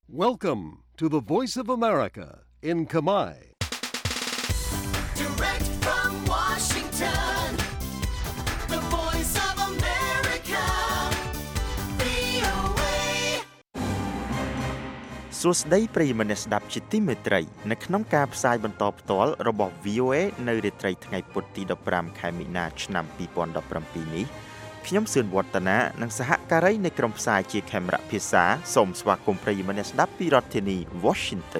Welcome to the Voice of America in Khmer. Direct from Washington, the Voice of America, VOA. សួស្តីប្រិយមិត្តអ្នកស្ដាប់ជាទីមេត្រីនៅក្នុងការផ្សាយបន្តផ្ទាល់របស់ VOA នៅរាត្រីថ្ងៃពុធទី15ខែមីនាឆ្នាំ2017នេះខ្ញុំសឿនវឌ្ឍនានិងសហការីនៃក្រុមផ្សាយជាខេមរៈភាសាសូមស្វាគមន៍ប្រិយមិត្តអ្នកស្ដាប់ពីរដ្ឋធានី Washington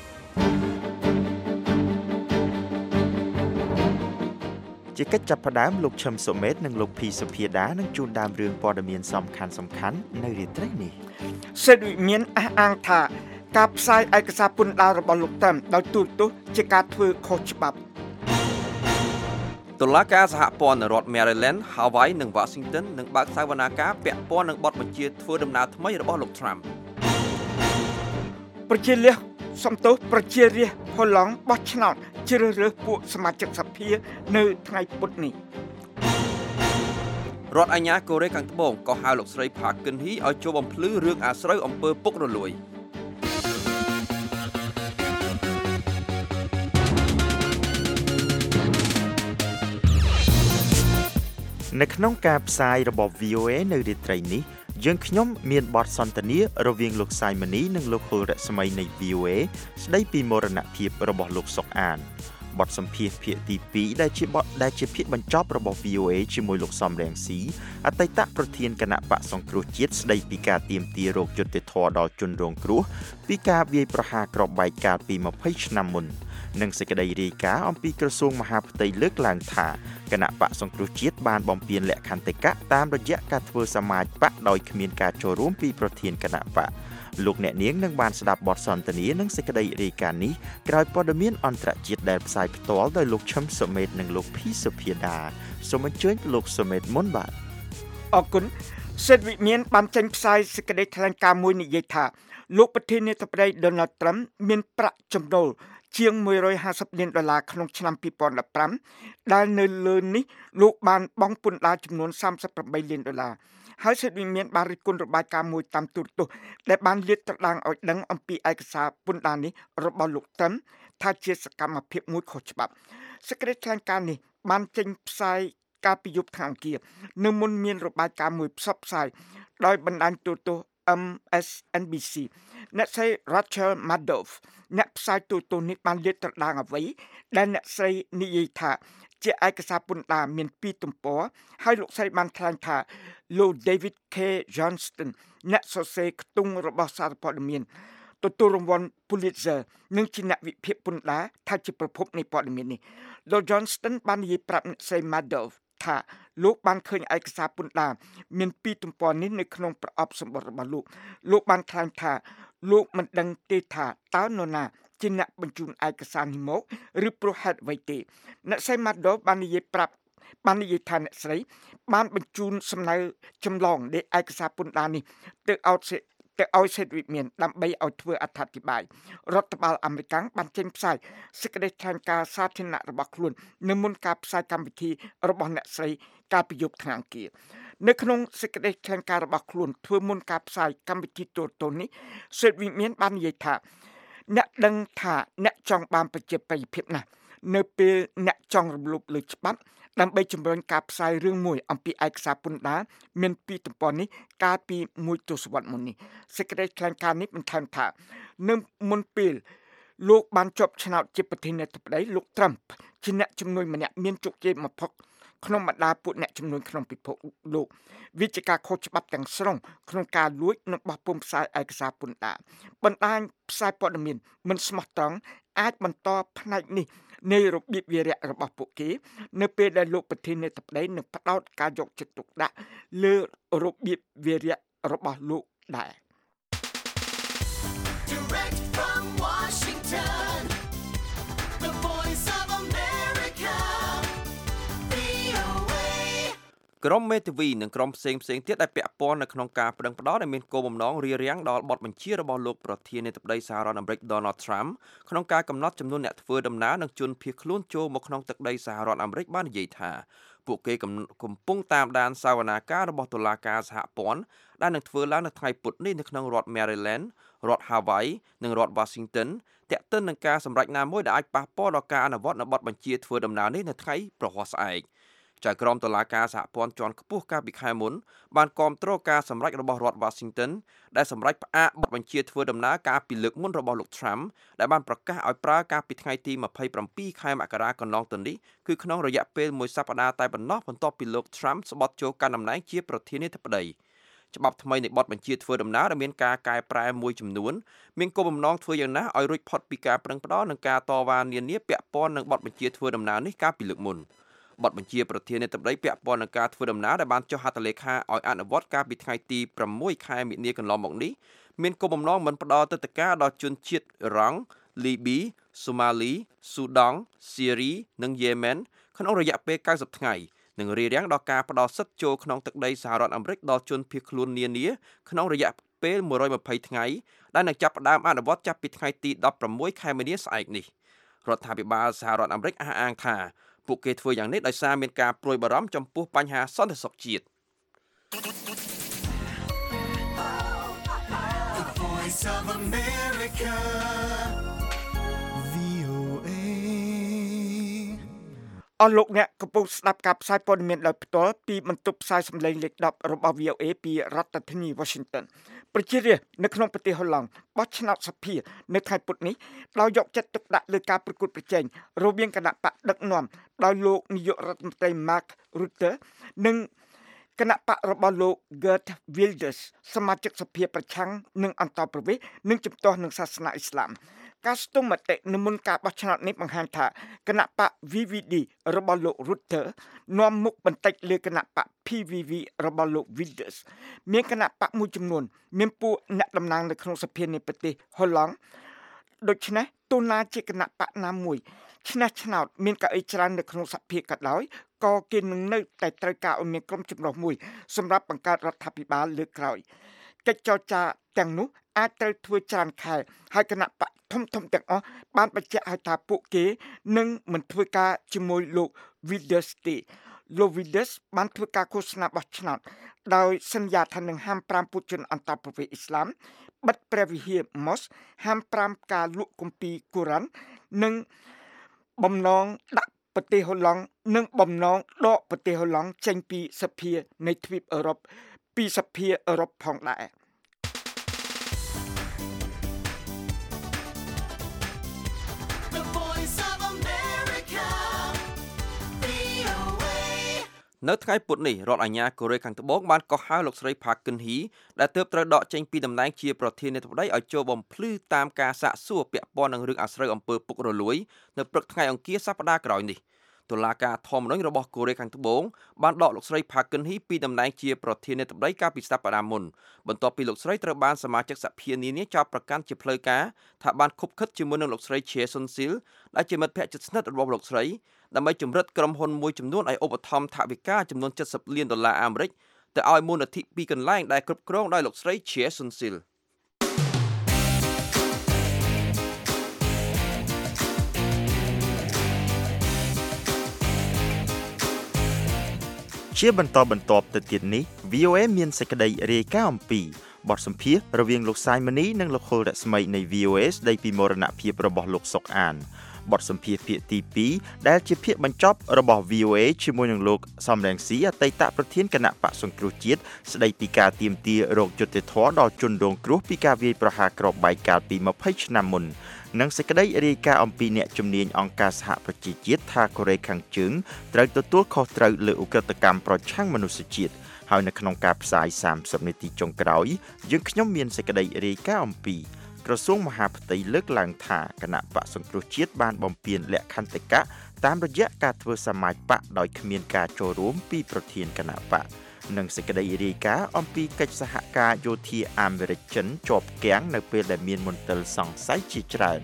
ជាកិច្ចចាប់ផ្ដើមលោកឈឹមសុមេតនិងលោកភីសុភាដានឹងជួនដើមរឿងព័ត៌មានសំខាន់ៗនៅរាត្រីនេះសិទ្ធិវិមានអះអាងថាការផ្សាយឯកសារពន្ធដាររបស់លោកតាំដោយទូរទស្សន៍ជាការធ្វើខុសច្បាប់តុលាការសហព័ន្ធរដ្ឋ Maryland, Hawaii និង Washington នឹងបើកសវនាការពាក់ព័ន្ធនឹងបទបញ្ជាធ្វើដំណើរថ្មីរបស់លោក Trump ប្រជារាស្ត្រហូឡង់បោះឆ្នោតជ្រើសរើសពួកសមាជិកសភានៅថ្ងៃពុធនេះរដ្ឋអាជ្ញាកូរ៉េខាងត្បូងក៏ហៅលោកស្រី Park Geun-hye ឲ្យចូលបំភ្លឺរឿងអាស្រូវអំពើពុករលួយនៅក្នុងការផ្សាយរបស់ VOA នៅរាត្រីនេះយើងខ្ញុំមានបទសន្ទនារវាងលោកសាយមនីនិងលោកហុលរស្មីនៃ VOA ស្ដីពីមរណភាពរបស់លោកសុកអានបទសម្ភាសន៍ភាគទី2ដែលជាភាគបញ្ចប់របស់ VOA ជាមួយលោកសំរងស៊ីអតីតប្រធានគណៈបកសង្គ្រោះជាតិស្ដីពីការទាមទាររោគយុត្តិធម៌ដល់ជនរងគ្រោះពីការវាយប្រហារគ្រាប់បែកកាលពី20ឆ្នាំមុននិងសេចក្តីរាយការណ៍អំពីក្រសួងមហាផ្ទៃលើកឡើងថាគណៈបកសង្គ្រោះជាតិបានបំពានលក្ខន្តិកៈតាមរយៈការធ្វើសមាជបកដោយគ្មានការចូលរួមពីប្រធានគណៈបកលោកអ្នកនាងនឹងបានស្ដាប់បទសន្ទនានិងសេចក្តីរាយការណ៍នេះក្រោយព័ត៌មានអន្តរជាតិដែលផ្សាយផ្ទាល់ដោយលោកឈឹមសុមេតនិងលោកភីសុភាដាសូមអញ្ជើញលោកសុមេតមុនបាទអរគុណសិទ្ធិវិមានបានចេញផ្សាយសេចក្តីថ្លែងការណ៍មួយនិយាយថាលោកប្រធានាធិបតី Donald Trump មានប្រាក់ចំណូលជាង$150 លានក្នុងឆ្នាំ2015ដែលនៅលើនេះលោកបានបង់ពន្ធដារចំនួន$38 លានហើយសិទ្ធិវិមានបានរិះគន់របាយការណ៍មួយតាមទូរទស្សន៍ដែលបានលាតត្រដាងឲ្យដឹងអំពីឯកសារពន្ធដារនេះរបស់លោកTrumpថាជាសកម្មភាពមួយខុសច្បាប់សេចក្តីថ្លែងការណ៍នេះបានចេញផ្សាយកាលពីយប់ថ្ងៃអង្គារនៅមុនមានរបាយការណ៍មួយផ្សព្វផ្សាយដោយបណ្ដាញទូរទស្សន៍ MSNBC អ្នកស្រី Rachel Maddow អ្នកផ្សាយទូរទស្សន៍នេះបានលាតត្រដាងអ្វីដែលអ្នកស្រីនិយាយថាជាឯកសារពន្ធដារមាន2ទំព័រហើយលោកស្រីបានថ្លែងថាលោក David K. Johnston អ្នកសរសេរខ្ទង់របស់សារព័ត៌មានទទួលរង្វាន់ Pulitzer និងជាអ្នកវិភាគពន្ធដារថាជាប្រភពនៃព័ត៌មាននេះលោក Johnston បាននិយាយប្រាប់អ្នកស្រី Maddow ថាលោកបានឃើញឯកសារពន្ធដារមាន2ទំព័រនេះនៅក្នុងប្រអប់សម្បត្តិរបស់លោកបានថ្លែងថាលោកមិនដឹងទេថាតើនរណាជាអ្នកបញ្ជូនឯកសារនេះមកឬព្រោះហេតុអ្វីទេអ្នកស្រី Maddow បាននិយាយថាអ្នកស្រីបានបញ្ជូនសំណើចម្លងនៃឯកសារពន្ធដារនេះទៅឲ្យសេដ្ឋវិមានដើម្បីឲ្យធ្វើអត្ថាធិប្បាយរដ្ឋបាលអាមេរិកបានចេញផ្សាយសេចក្តីថ្លែងការណ៍សាធារណៈរបស់ខ្លួននៅមុនការផ្សាយកម្មវិធីរបស់អ្នកស្រីកាលពីយប់ថ្ងៃអង្គារនៅក្នុងសេចក្តីថ្លែងការណ៍របស់ខ្លួនធ្វើមុនការផ្សាយកម្មវិធីទូរទស្សន៍នេះសេដ្ឋវិមានបាននិយាយថាអ្នកដឹងថាអ្នកចង់បានប្រជាប្រិយភាពណាស់នៅពេលអ្នកចង់រំលោភលើច្បាប់ដើម្បីជំរុញការផ្សាយរឿងមួយអំពីឯកសារពន្ធដារមាន2ទំព័រនេះកាលពី1ទសវត្សរ៍មុននេះសេចក្តីថ្លែងការណ៍នេះបន្ថែមថានៅមុនពេលលោកបានជាប់ឆ្នោតជាប្រធានាធិបតីលោក Trump ជាអ្នកជំនួយម្នាក់មានជោគជ័យបំផុតក្នុងបរ្យាពួកអ្នកជំនួយក្នុងពិភពលោកវាជាការខុសច្បាប់ទាំងស្រុងក្នុងការលួចនិងបោះពុម្ពផ្សាយឯកសារពន្ធដារបណ្ដាញផ្សាយព័ត៌មានមិនស្មោះត្រង់អាចបន្តផ្នែកនេះនៃរបៀបវារៈរបស់ពួកគេនៅពេលដែលលោកប្រធានាធិបតីនឹងផ្ដោតការយកចិត្តទុកដាក់លើរបៀបវារៈរបស់លោកដែរ Direct from Washington, the Voice of America, VOA. ក្រុមមេធាវីនិងក្រុមផ្សេងទៀតដែលពាក់ព័ន្ធនៅក្នុងការប្តឹងផ្តល់ដែលមានគោលបំណងរារាំងដល់បទបញ្ជារបស់លោកប្រធានាធិបតីសហរដ្ឋអាមេរិក Donald Trump ក្នុងការកំណត់ចំនួនអ្នកធ្វើដំណើរនិងជនភៀសខ្លួនចូលមកក្នុងទឹកដីសហរដ្ឋអាមេរិកបាននិយាយថាពួកគេកំពុងតាមដានសវនាការរបស់តុលាការសហព័ន្ធដែលនឹងធ្វើឡើងនៅថ្ងៃពុធនេះនៅក្នុងរដ្ឋ Maryland រដ្ឋ Hawaii និងរដ្ឋ Washington ទាក់ទិននឹងការសម្រេចណាមួយដែលអាចប៉ះពាល់ដល់ការអនុវត្តនៅបទបញ្ជាធ្វើដំណើរនេះនៅថ្ងៃប្រហ័សស្អែកចៅក្រមតុលាការសហព័ន្ធជាន់ខ្ពស់កាលពីខែមុនបានគាំទ្រការសម្រេចរបស់រដ្ឋ Washington ដែលសម្រេចផ្អាកបទបញ្ជាធ្វើដំណើរកាលពីលើកមុនរបស់លោក Trump ដែលបានប្រកាសឲ្យប្រើកាលពីថ្ងៃទី27ខែមករាកន្លងទៅនេះគឺក្នុងរយៈពេលមួយសប្តាហ៍តែប៉ុណ្ណោះបន្ទាប់ពីលោក Trump ស្បត់ចូលកាន់តំណែងជាប្រធានាធិបតីច្បាប់ថ្មីនៃបទបញ្ជាធ្វើដំណើរដែលមានការកែប្រែមួយចំនួនមានគោលបំណងធ្វើយ៉ាងណាឲ្យរួចផុតពីការប្រឹងផ្ដាល់និងការតវ៉ានានាពាក់ព័ន្ធនឹងបទបញ្ជាធ្វើដំណើរនេះកាលពីលើកមុនបទបញ្ជាប្រធានាធិបតីពាក់ព័ន្ធនឹងការធ្វើដំណើរដែលបានចុះហត្ថលេខាឲ្យអនុវត្តកាលពីថ្ងៃទី6ខែមិនិនាកន្លងមកនេះមានគោលបំណងមិនផ្ដល់ទឹកដីដល់ជនជាតិអ៊ីរ៉ង់លីប៊ីសូម៉ាលីស៊ូដង់ស៊ីរីនិងយេម៉ែនក្នុងរយៈពេល90ថ្ងៃនិងរារាំងដល់ការផ្ដល់សិទ្ធិចូលក្នុងទឹកដីសហរដ្ឋអាមេរិកដល់ជនភៀសខ្លួននានាក្នុងរយៈពេល120ថ្ងៃដែលនឹងចាប់ផ្ដើមអនុវត្តចាប់ពីថ្ងៃទី16ខែមីនាស្អែកនេះរដ្ឋាភិបាលសហរដ្ឋអាមេរិកអះអាងថាពួកគេធ្វើយ៉ាងនេះដោយសារមានការព្រួយបារម្ភចំពោះបញ្ហាសន្តិសុខជាតិ The Voice of America. VOA. អស់លោកអ្នកកំពុងស្ដាប់ការផ្សាយព័ត៌មានដោយផ្ទាល់ពីបន្ទប់ផ្សាយសម្លេងលេខ10របស់ VOA ពីរដ្ឋធានី Washington ប្រជារាស្ត្រនៅក្នុងប្រទេសហូឡង់បោះឆ្នោតសភានៅថ្ងៃពុធនេះដោយយកចិត្តទុកដាក់លើការប្រកួតប្រជែងរវាងគណៈបកដឹកនាំដោយលោកនាយករដ្ឋមន្ត្រី Mark Rutte និងគណៈបករបស់លោក Geert Wilders សមាជិកសភាប្រឆាំងនឹងអន្តរប្រវេសន៍និងជំទាស់នឹងសាសនាអ៊ីស្លាមការស្ទង់មតិនៅមុនការបោះឆ្នោតនេះបង្ហាញថាគណៈបក VVD របស់លោក Rutte នាំមុខបន្តិចលើគណៈបក PVV របស់លោក Wilders មានគណៈបកមួយចំនួនមានពួកអ្នកតំណាងនៅក្នុងសភានៃប្រទេសហូឡង់ដូច្នេះទូណាជាគណៈបកណាមួយឆ្នះឆ្នោតមានកៅអីច្រើននៅក្នុងសភាក៏ដោយក៏គេនឹងនៅតែត្រូវការឲ្យមានក្រុមចម្រុះមួយសម្រាប់បង្កើតរដ្ឋាភិបាលលើកក្រោយកិច្ចចរចាទាំងនោះអាចត្រូវធ្វើច្រើនខែហើយគណៈបកធំទាំងអស់បានបញ្ជាក់ឲ្យថាពួកគេនឹងមិនធ្វើការជាមួយលោក Wilders ទេលោក Wilders បានធ្វើការឃោសនាបោះឆ្នោតដោយសន្យាថានឹងហាម5ពួកជនអន្តរប្រវេសន៍អ៊ីស្លាមបិទព្រះវិហារ Mosque ហាម5ការលក់គម្ពីរកូរ៉ាន់និងបំណងដាក់ប្រទេសហូឡង់និងបំណងដកប្រទេសហូឡង់ចេញពីសភានៃទ្វីបអឺរ៉ុបពីសភាអឺរ៉ុបផងដែរ The Voice of America. VOA. នៅថ្ងៃពុធនេះរដ្ឋអាជ្ញាកូរ៉េខាងត្បូងបានកោះហៅលោកស្រី Park Geun-hye ដែលទើបត្រូវដកចេញពីតំណែងជាប្រធានាធិបតីឲ្យចូលបំភ្លឺតាមការសាកសួរពាក់ព័ន្ធនឹងរឿងអាស្រូវអំពើពុករលួយនៅព្រឹកថ្ងៃអង្គារសប្តាហ៍ក្រោយនេះតុលាការធម្មនុញ្ញរបស់កូរ៉េខាងត្បូងបានដកលោកស្រី Park Geun-hye ពីតំណែងជាប្រធានាធិបតីកាលពីសប្តាហ៍មុនបន្ទាប់ពីលោកស្រីត្រូវបានសមាជិកសភានានាចោទប្រកាន់ជាផ្លូវការថាបានខុបខិតជាមួយនឹងលោកស្រី Choi Soon-sil ដែលជាមិត្តភក្តិជិតស្និទ្ធរបស់លោកស្រីដើម្បីជំរិតក្រុមហ៊ុនមួយចំនួនឲ្យឧបត្ថម្ភថវិកាចំនួន$70 លានអាមេរិកទៅឲ្យមូលនិធិពីរកន្លែងដែលគ្រប់គ្រងដោយលោកស្រី Choi Soon-sil ជាបន្តបន្ទាប់ទៅទៀតនេះ VOA មានសេចក្តីរាយការណ៍អំពីបទសម្ភាសន៍រវាងលោកសាយមនីនិងលោកហុលរស្មីនៃ VOA ស្ដីពីមរណភាពរបស់លោកសុកអានបទសម្ភាសន៍ភាគទី2ដែលជាភាគបញ្ចប់របស់ VOA ជាមួយនឹងលោកសំរងស៊ីអតីតប្រធានគណៈបក្សសង្គ្រោះជាតិស្ដីពីការទាមទាររកយុត្តិធម៌ដល់ជនរងគ្រោះពីការវាយប្រហារគ្រាប់បែកកាលពី20ឆ្នាំមុននិងសេចក្តីរាយការណ៍អំពីអ្នកជំនាញអង្គការសហប្រជាជាតិថាកូរ៉េខាងជើងត្រូវទទួលខុសត្រូវលើឧក្រិដ្ឋកម្មប្រឆាំងមនុស្សជាតិហើយនៅក្នុងការផ្សាយ30នាទីចុងក្រោយយើងខ្ញុំមានសេចក្តីរាយការណ៍អំពីក្រសួងមហាផ្ទៃលើកឡើងថាគណៈបក្សសង្គ្រោះជាតិបានបំពានលក្ខន្តិកៈតាមរយៈការធ្វើសមាជបកដោយគ្មានការចូលរួមពីប្រធានគណៈបកនិងសេចក្តីរាយការណ៍អំពីកិច្ចសហការយោធាអាមេរិកចិនជាប់គាំងនៅពេលដែលមានមន្ទិលសង្ស័យជាច្រើន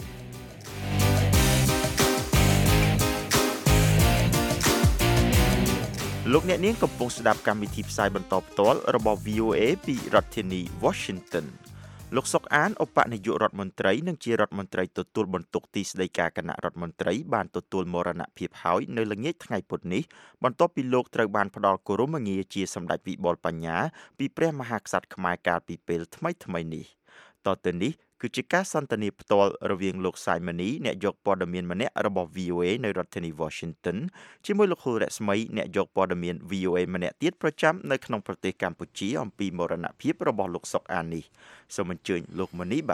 លោកអ្នកនាងកំពុងស្ដាប់កម្មវិធីផ្សាយបន្តផ្ទាល់របស់ VOA ពីរដ្ឋធានី Washington លោកសុកអានឧបនាយករដ្ឋមន្ត្រីនិងជារដ្ឋមន្ត្រីទទួលបន្ទុកទីស្តីការគណៈរដ្ឋមន្ត្រីបានទទួលមរណភាពហើយនៅល្ងាចថ្ងៃពុធនេះបន្ទាប់ពីលោកត្រូវបានផ្ដល់គោរមងារជាសម្ដេចវិបុលបញ្ញាពីព្រះមហាក្សត្រខ្មែរកាលពីពេលថ្មីនេះតទៅនេះគឺជាការសន្ទនាផ្ទាល់រវាងលោកសាយម៉ានីអ្នកយកព័ត៌មានម្នាក់របស់ VOA នៅរដ្ឋធានី Washington ជាមួយលោកហ៊ុលរស្មីអ្នកយកព័ត៌មាន VOA ម្នាក់ទៀតប្រចាំនៅក្នុងប្រទេសកម្ពុជាអំពីមរណភាពរបស់លោកសុកអាននេះសូមអញ្ជើញលោកម៉ានី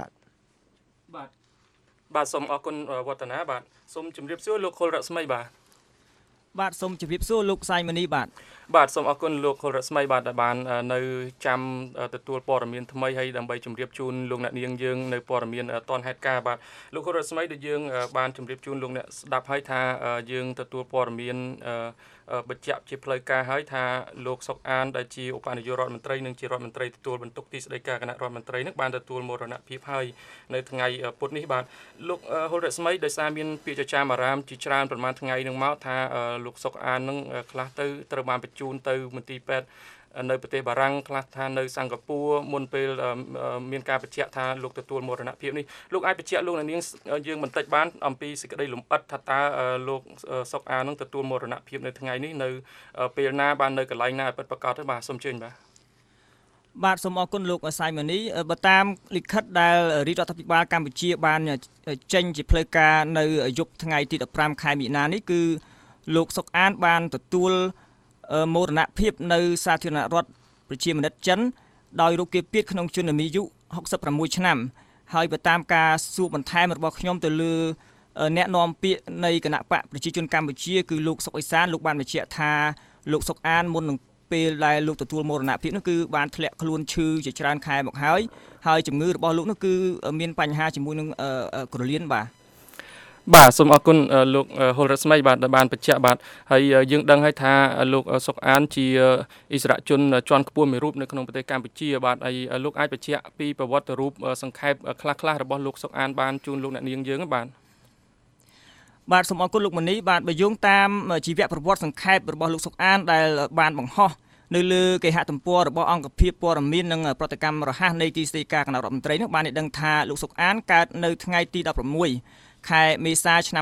បាទសូមអរគុណវឌ្ឍនាបាទសូមជម្រាបសួរលោកហ៊ុលរស្មីបាទសូមជម្រាបសួរលោកសាយម៉ានីបាទសូមអរគុណលោកហ៊ុលរស្មីបាទដែលបាននៅចាំទទួលព័ត៌មានថ្មីហើយដើម្បីជម្រាបជូនលោកអ្នកនាងយើងនៅព័ត៌មានតនហេតុការណ៍បាទលោកហ៊ុលរស្មីដែលយើងបានជម្រាបជូនលោកអ្នកស្ដាប់ហើយថាយើងទទួលព័ត៌មានបញ្ជាក់ជាផ្លូវការហើយថាលោកសុកអានដែលជាឧបនាយករដ្ឋមន្ត្រីនិងជារដ្ឋមន្ត្រីទទួលបន្ទុកទីស្តីការគណៈរដ្ឋមន្ត្រីនឹងបានទទួលមរណភាពហើយនៅថ្ងៃពុធនេះបាទលោកហ៊ុលរស្មីដោយសារមានពាក្យចចាមអារាមជាច្រើនប្រហែលថ្ងៃនឹងមកថាលោកសុកអាននឹងខ្លះទៅត្រូវបានបញ្ជូនទៅមន្ទីរពេទ្យនៅប្រទេសបារាំងខ្លះថានៅសិង្ហបុរីមុនពេលមានការបញ្ជាក់ថាលោកទទួលមរណភាពនេះលោកអាចបញ្ជាក់លោកនាងយើងបន្តិចបានអំពីសេចក្តីលម្អិតថាតើលោកសុកអាននឹងទទួលមរណភាពនៅថ្ងៃនេះនៅពេលណាបាននៅកន្លែងណាពិតប្រាកដទេបាទសូមអញ្ជើញបាទសូមអរគុណលោកសាយម៉ានីបើតាមលិខិតដែលរាជរដ្ឋាភិបាលកម្ពុជាបានចេញជាផ្លូវការនៅយប់ថ្ងៃទី15ខែមិនិនានេះគឺលោកសុកអានបានទទួលមរណភាពនៅសាធារណរដ្ឋប្រជាមានិតចិនដោយរោគគាពាធក្នុងជនអាយុ66ឆ្នាំហើយបើតាមការសួរបន្ថែមរបស់ខ្ញុំទៅលើអ្នកនាំពាក្យនៃគណៈបកប្រជាជនកម្ពុជាគឺលោកសុកអេសានលោកបានបញ្ជាក់ថាលោកសុកអានមុននឹងពេលដែលលោកទទួលមរណភាពនោះគឺបានធ្លាក់ខ្លួនឈឺជាច្រើនខែមកហើយជំងឺរបស់លោកនោះគឺមានបញ្ហាជាមួយនឹងក្រលៀនបាទសូមអរគុណលោកហ៊ុលរស្មីបាទដែលបានបញ្ជាក់បាទហើយយើងដឹងហើយថាលោកសុកអានជាអិសរាជជនជាន់ខ្ពស់មួយរូបនៅក្នុងប្រទេសកម្ពុជាបាទហើយលោកអាចបញ្ជាក់ពីប្រវត្តិរូបសង្ខេបខ្លះៗរបស់លោកសុកអានបានជូនលោកអ្នកនាងយើងបាទសូមអរគុណលោកម៉ានីបាទបើយោងតាមជីវប្រវត្តិសង្ខេបរបស់លោកសុកអានដែលបានបង្ហោះនៅលើគេហទំព័ររបស់អង្គភាពព័ត៌មាននិងប្រតិកម្មរហ័សនៃទីស្តីការគណៈរដ្ឋមន្ត្រីនោះបានដឹងថាលោកសុកអានកើតនៅថ្ងៃទី16ខែមេសាឆ្នាំ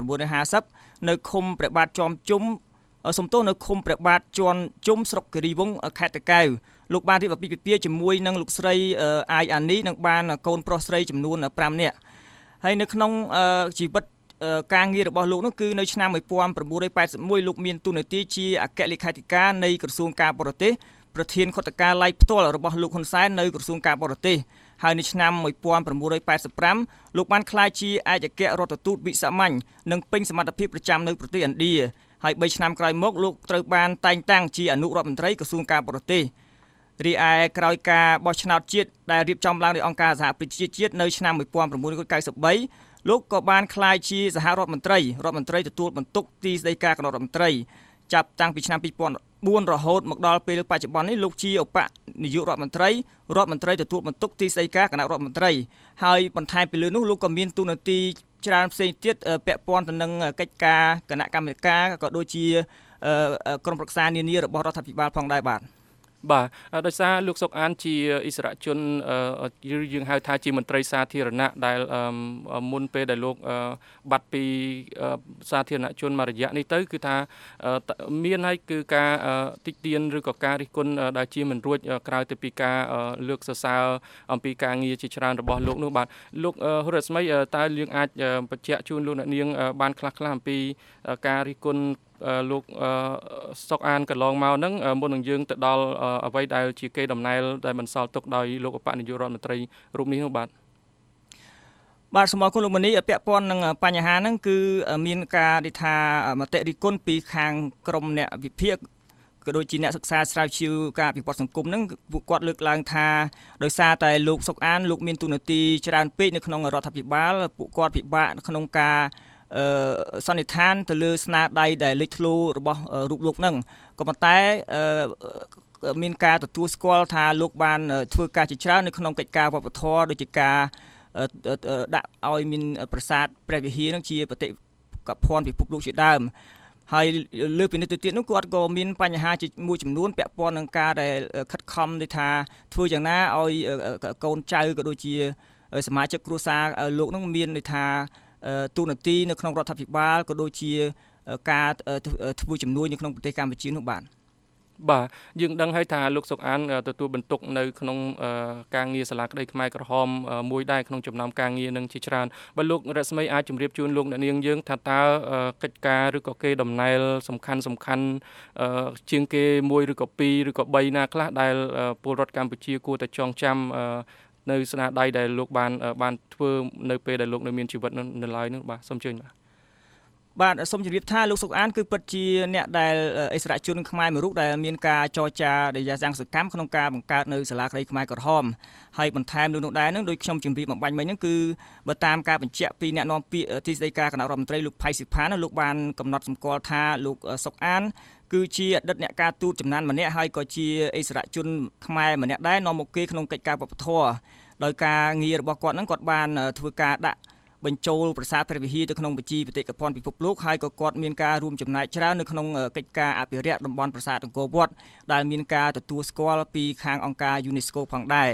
1950នៅឃុំព្រះបាទជាំជុំនៅឃុំព្រះបាទជាន់ជុំស្រុកគិរីវង្សខេត្តតាកែវលោកបានរៀបអាពាហ៍ពិពាហ៍ជាមួយនឹងលោកស្រីអាយអានីនិងបានកូនប្រុសស្រីចំនួន5នាក់ហើយនៅក្នុងជីវិតការងាររបស់លោកនោះគឺនៅឆ្នាំ1981លោកមានតួនាទីជាអគ្គលេខាធិការនៃក្រសួងការបរទេសប្រធានខុទ្ទការឡៃផ្ទាល់របស់លោកហ៊ុនសែននៅក្រសួងការបរទេសហើយនៅឆ្នាំ1985លោកបានក្លាយជាឯកអគ្គរដ្ឋទូតវិសាមញ្ញនិងពេញសមត្ថភាពប្រចាំនៅប្រទេសឥណ្ឌាហើយ3ឆ្នាំក្រោយមកលោកត្រូវបានតែងតាំងជាអនុរដ្ឋមន្ត្រីក្រសួងការបរទេសរីឯក្រោយការបោះឆ្នោតជាតិដែលរៀបចំឡើងដោយអង្គការសហប្រជាជាតិនៅឆ្នាំ1993លោកក៏បានក្លាយជាសហរដ្ឋមន្ត្រីទទួលបន្ទុកទីស្តីការគណៈរដ្ឋមន្ត្រីចាប់តាំងពីឆ្នាំ2004រហូតមកដល់ពេលបច្ចុប្បន្ននេះលោកជាឧបនាយករដ្ឋមន្ត្រីទទួលបន្ទុកទីស្តីការគណៈរដ្ឋមន្ត្រីហើយបន្ថែមពីលើនោះលោកក៏មានតួនាទីច្រើនផ្សេងទៀតពាក់ព័ន្ធទៅនឹងកិច្ចការគណៈកម្មការក៏ដូចជាក្រុមប្រឹក្សានានារបស់រដ្ឋាភិបាលផងដែរបាទដោយសារលោកសុកអានជាអិសរាជជនយើងហៅថាជាមន្ត្រីសាធារណៈដែលមុនពេលដែលលោកបាត់ពីសាធារណជនមួយរយៈនេះទៅគឺថាមានហើយគឺការតិចទៀនឬក៏ការរិះគន់ដែលជាមិនរួចក្រៅទៅពីការលើកសរសើរអំពីការងារជាច្រើនរបស់លោកនោះបាទលោកហ៊ុលរស្មីតើយើងអាចបញ្ជាក់ជូនលោកអ្នកនាងបានខ្លះៗអំពីការរិះគន់លោកសុកអានកន្លងមកហ្នឹងមុននឹងយើងទៅដល់អ្វីដែលជាគេដំណែលដែលបន្សល់ទុកដោយលោកឧបនាយករដ្ឋមន្ត្រីរូបនេះនោះបាទសូមអរគុណលោកម៉ានីពាក់ព័ន្ធនឹងបញ្ហាហ្នឹងគឺមានការថាមតិរិះគន់ពីខាងក្រមអ្នកវិភាគក៏ដូចជាអ្នកសិក្សាស្រាវជ្រាវការវិវត្តសង្គមហ្នឹងពួកគាត់លើកឡើងថាដោយសារតែលោកសុកអានលោកមានតួនាទីច្រើនពេកនៅក្នុងរដ្ឋាភិបាលពួកគាត់ពិបាកក្នុងការសន្និដ្ឋានទៅលើស្នាដៃដែលលេចធ្លោរបស់រូបលោកហ្នឹងក៏ប៉ុន្តែមានការទទួលស្គាល់ថាលោកបានធ្វើការជាច្រើននៅក្នុងកិច្ចការវប្បធម៌ដូចជាការដាក់ឲ្យមានប្រាសាទព្រះវិហារនឹងជាបេតិកភណ្ឌពិភពលោកជាដើមហើយលើពីនេះទៅទៀតនោះគាត់ក៏មានបញ្ហាមួយចំនួនពាក់ព័ន្ធនឹងការដែលខិតខំដែលថាធ្វើយ៉ាងណាឲ្យកូនចៅក៏ដូចជាសមាជិកគ្រួសារលោកនឹងមានដែលថាទូនាទីនៅក្នុងរដ្ឋាភិបាលក៏ដូចជាការធ្វើជំនួយនៅក្នុងប្រទេសកម្ពុជានោះបាទបាទយើងដឹងហើយថាលោកសុកអានទទួលបន្ទុកនៅក្នុងការងារសាលាក្តីខ្មែរក្រហមមួយដែរក្នុងចំណោមការងារនឹងជាច្រើនបើលោករស្មីអាចជម្រាបជូនលោកអ្នកនាងយើងថាតើកិច្ចការឬក៏គេដំណើរសំខាន់ជាងគេ1ឬក៏2ឬក៏3ណាខ្លះដែលពលរដ្ឋកម្ពុជាគួរតែចងចាំនៅស្នាដៃដែលលោកបានធ្វើនៅពេលដែលលោកនៅមានជីវិតនៅឡើយនោះបាទសូមអញ្ជើញបាទសូមជម្រាបថាលោកសុកអានគឺពិតជាអ្នកដែលអិសរាជជនខ្មែរមួយរូបដែលមានការចរចាដែលយ៉ាងសកម្មក្នុងការបង្កើតនៅសាលាក្តីខ្មែរក្រហមហើយបន្ថែមលើនោះដែរនឹងដោយខ្ញុំជម្រាបបំបញ្ញមិញហ្នឹងគឺបើតាមការបញ្ជាក់ពីអ្នកនាំពាក្យទីស្តីការគណៈរដ្ឋមន្ត្រីលោកផៃស៊ីផានលោកបានកំណត់សម្គាល់ថាលោកសុកអានគឺជាអតីតអ្នកការទូតចំណានម្នាក់ហើយក៏ជាអិសរាជជនខ្មែរម្នាក់ដែរនាំមកគេក្នុងកិច្ចការវប្បធម៌ដោយការងាររបស់គាត់ហ្នឹងគាត់បានធ្វើការដាក់បញ្ចូលប្រាសាទព្រះវិហារទៅក្នុងវិជីបេតិកភណ្ឌពិភពលោកហើយក៏គាត់មានការរួមចំណែកច្រើននៅក្នុងកិច្ចការអភិរក្សតំបន់ប្រាសាទអង្គរវត្តដែលមានការទទួលស្គាល់ពីខាងអង្គការ UNESCO ផងដែរ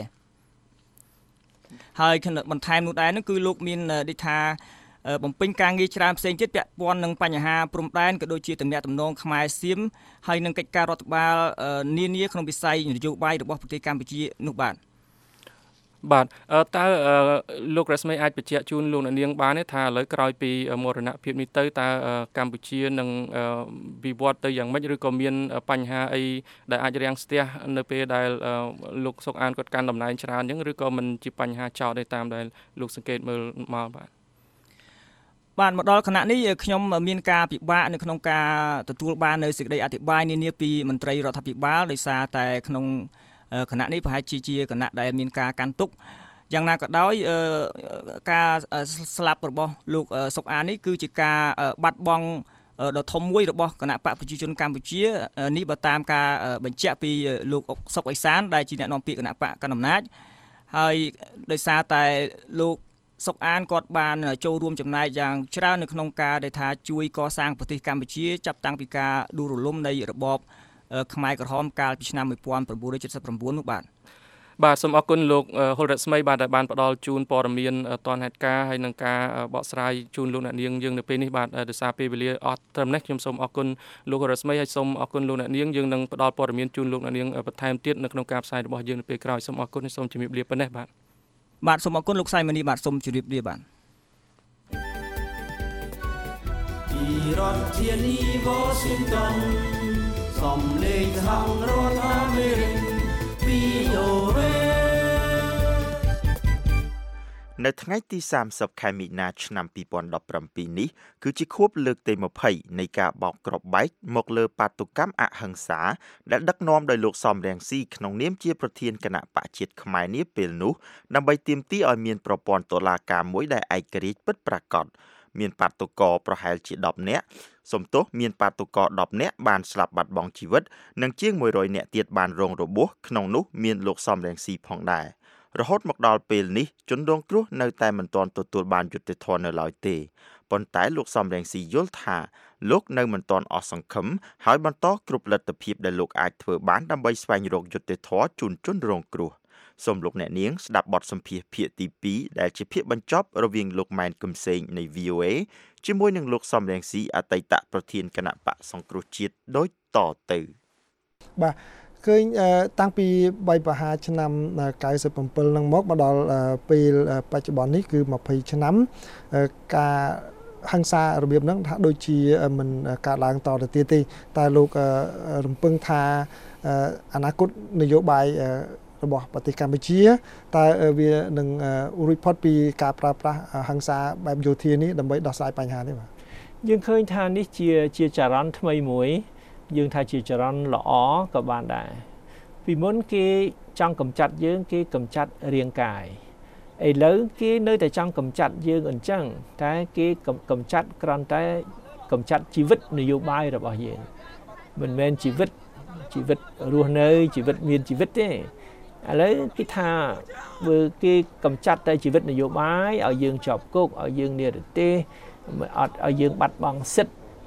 ហើយបន្ថែមនោះដែរនោះគឺលោកមានដូចថាបំពេញការងារច្រើនផ្សេងទៀតពាក់ព័ន្ធនឹងបញ្ហាព្រំដែនក៏ដូចជាទំនាក់ទំនងខ្មែរសៀមហើយនឹងកិច្ចការរដ្ឋបាលនានាក្នុងវិស័យនយោបាយរបស់ប្រទេសកម្ពុជានោះបាទតើលោករស្មីអាចបញ្ជាក់ជូនលោកអ្នកនាងបានទេថាឥឡូវក្រោយពីមរណភាពនេះទៅតើកម្ពុជានឹងវិវត្តទៅយ៉ាងម៉េចឬក៏មានបញ្ហាអីដែលអាចរាំងស្ទះនៅពេលដែលលោកសុកអានគាត់កាន់តំណែងច្រើនអញ្ចឹងឬក៏មិនជាបញ្ហាចោទទេតាមដែលលោកសង្កេតមើលមកបាទមកដល់គណៈនេះខ្ញុំមានការពិបាកនៅក្នុងការទទួលបាននៅសេចក្តីអធិប្បាយនានាពីមន្ត្រីរដ្ឋាភិបាលដោយសារតែក្នុងគណៈនេះប្រហែលជាគណៈដែលមានការកាន់ទុកយ៉ាងណាក៏ដោយការស្លាប់របស់លោកសុកអាននេះគឺជាការបាត់បង់ដ៏ធំមួយរបស់គណៈបកប្រជាជនកម្ពុជានេះបើតាមការបញ្ជាក់ពីលោកសុកអេសានដែលជាអ្នកនាំពាក្យគណៈបកកណ្ដាលអំណាចហើយដោយសារតែលោកសុកអានគាត់បានចូលរួមចំណែកយ៉ាងច្រើននៅក្នុងការដែលថាជួយកសាងប្រទេសកម្ពុជាចាប់តាំងពីការដួលរលំនៃរបបខ្មែរក្រហមកាលពីឆ្នាំ1979នោះបាទសូមអរគុណលោកហុលរស្មីបាទដែលបានផ្ដល់ជូនព័ត៌មានទាន់ហេតុការណ៍ហើយនឹងការបកស្រាយជូនលោកអ្នកនាងយើងនៅពេលនេះបាទដោយសារពេលវេលាអត់ត្រឹមនេះខ្ញុំសូមអរគុណលោកហុលរស្មីហើយសូមអរគុណលោកអ្នកនាងយើងនឹងផ្ដល់ព័ត៌មានជូនលោកអ្នកនាងបន្ថែមទៀតនៅក្នុងការផ្សាយរបស់យើងនៅពេលក្រោយសូមអរគុណហើយសូមជម្រាបលាប៉ុណ្ណេះបាទសូមអរគុណលោកសៃម៉ានីបាទសូមជម្រាបលាបាទពីរដ្ឋធានី Washington សំឡេងសហរដ្ឋអាមេរិក VOA នៅថ្ងៃទី30ខែមិនិនាឆ្នាំ2017នេះគឺជាខួបលើកទី20នៃការបោកគ្រាប់បែកមកលើបាតុកម្មអហិង្សាដែលដឹកនាំដោយលោកសំរងស៊ីក្នុងនាមជាប្រធានគណៈបកជាតិខ្មែរនាពេលនោះដើម្បីទាមទារឲ្យមានប្រព័ន្ធតុលាការមួយដែលឯករាជ្យពិតប្រាកដមានបាតុករប្រហែលជា10នាក់មានបាតុករ10នាក់បានស្លាប់បាត់បង់ជីវិតនិងជាង100នាក់ទៀតបានរងរបួសក្នុងនោះមានលោកសំរងស៊ីផងដែររហូតមកដល់ពេលនេះជនរងគ្រោះនៅតែមិនទាន់ទទួលបានយុត្តិធម៌នៅឡើយទេប៉ុន្តែលោកសំរងស៊ីយល់ថាលោកនៅមិនទាន់អស់សង្ឃឹមហើយបន្តគ្រប់លទ្ធភាពដែលលោកអាចធ្វើបានដើម្បីស្វែងរកយុត្តិធម៌ជូនជនរងគ្រោះសូមលោកអ្នកនាងស្ដាប់បទសម្ភាសន៍ភាគទី2ដែលជាភាគបញ្ចប់រវាងលោកម៉ែនគឹមសេងនៃ VOA ជាមួយនឹងលោកសំរងស៊ីអតីតប្រធានគណៈបកសង្គ្រោះជាតិដូចតទៅបាទឃើញតាំងពី3ប្រហែលឆ្នាំ97នឹងមកដល់ពេលបច្ចុប្បន្ននេះគឺ20ឆ្នាំការហិង្សារបៀបហ្នឹងថាដូចជាមិនកើតឡើងតទៅទៀតទេតែលោករំពឹងថាអនាគតនយោបាយរបស់ប្រទេសកម្ពុជាតើវានឹងរួចផុតពីការប្រើប្រាស់ហិង្សាបែបយោធានេះដើម្បីដោះស្រាយបញ្ហានេះបាទយើងឃើញថានេះជាចរន្តថ្មីមួយយើងថាជាចរន្តល្អក៏បានដែរពីមុនគេចង់កម្ចាត់យើងគេកម្ចាត់រាងកាយឥឡូវគេនៅតែចង់កម្ចាត់យើងអញ្ចឹងតែគេកម្ចាត់គ្រាន់តែកម្ចាត់ជីវិតនយោបាយរបស់យើងមិនមែនជីវិតរស់នៅជីវិតមានជីវិតទេឥឡូវគេថាបើគេកម្ចាត់តែជីវិតនយោបាយឲ្យយើងជាប់គុកឲ្យយើងនិរទេសអត់ឲ្យយើងបាត់បង់សិទ្ធិ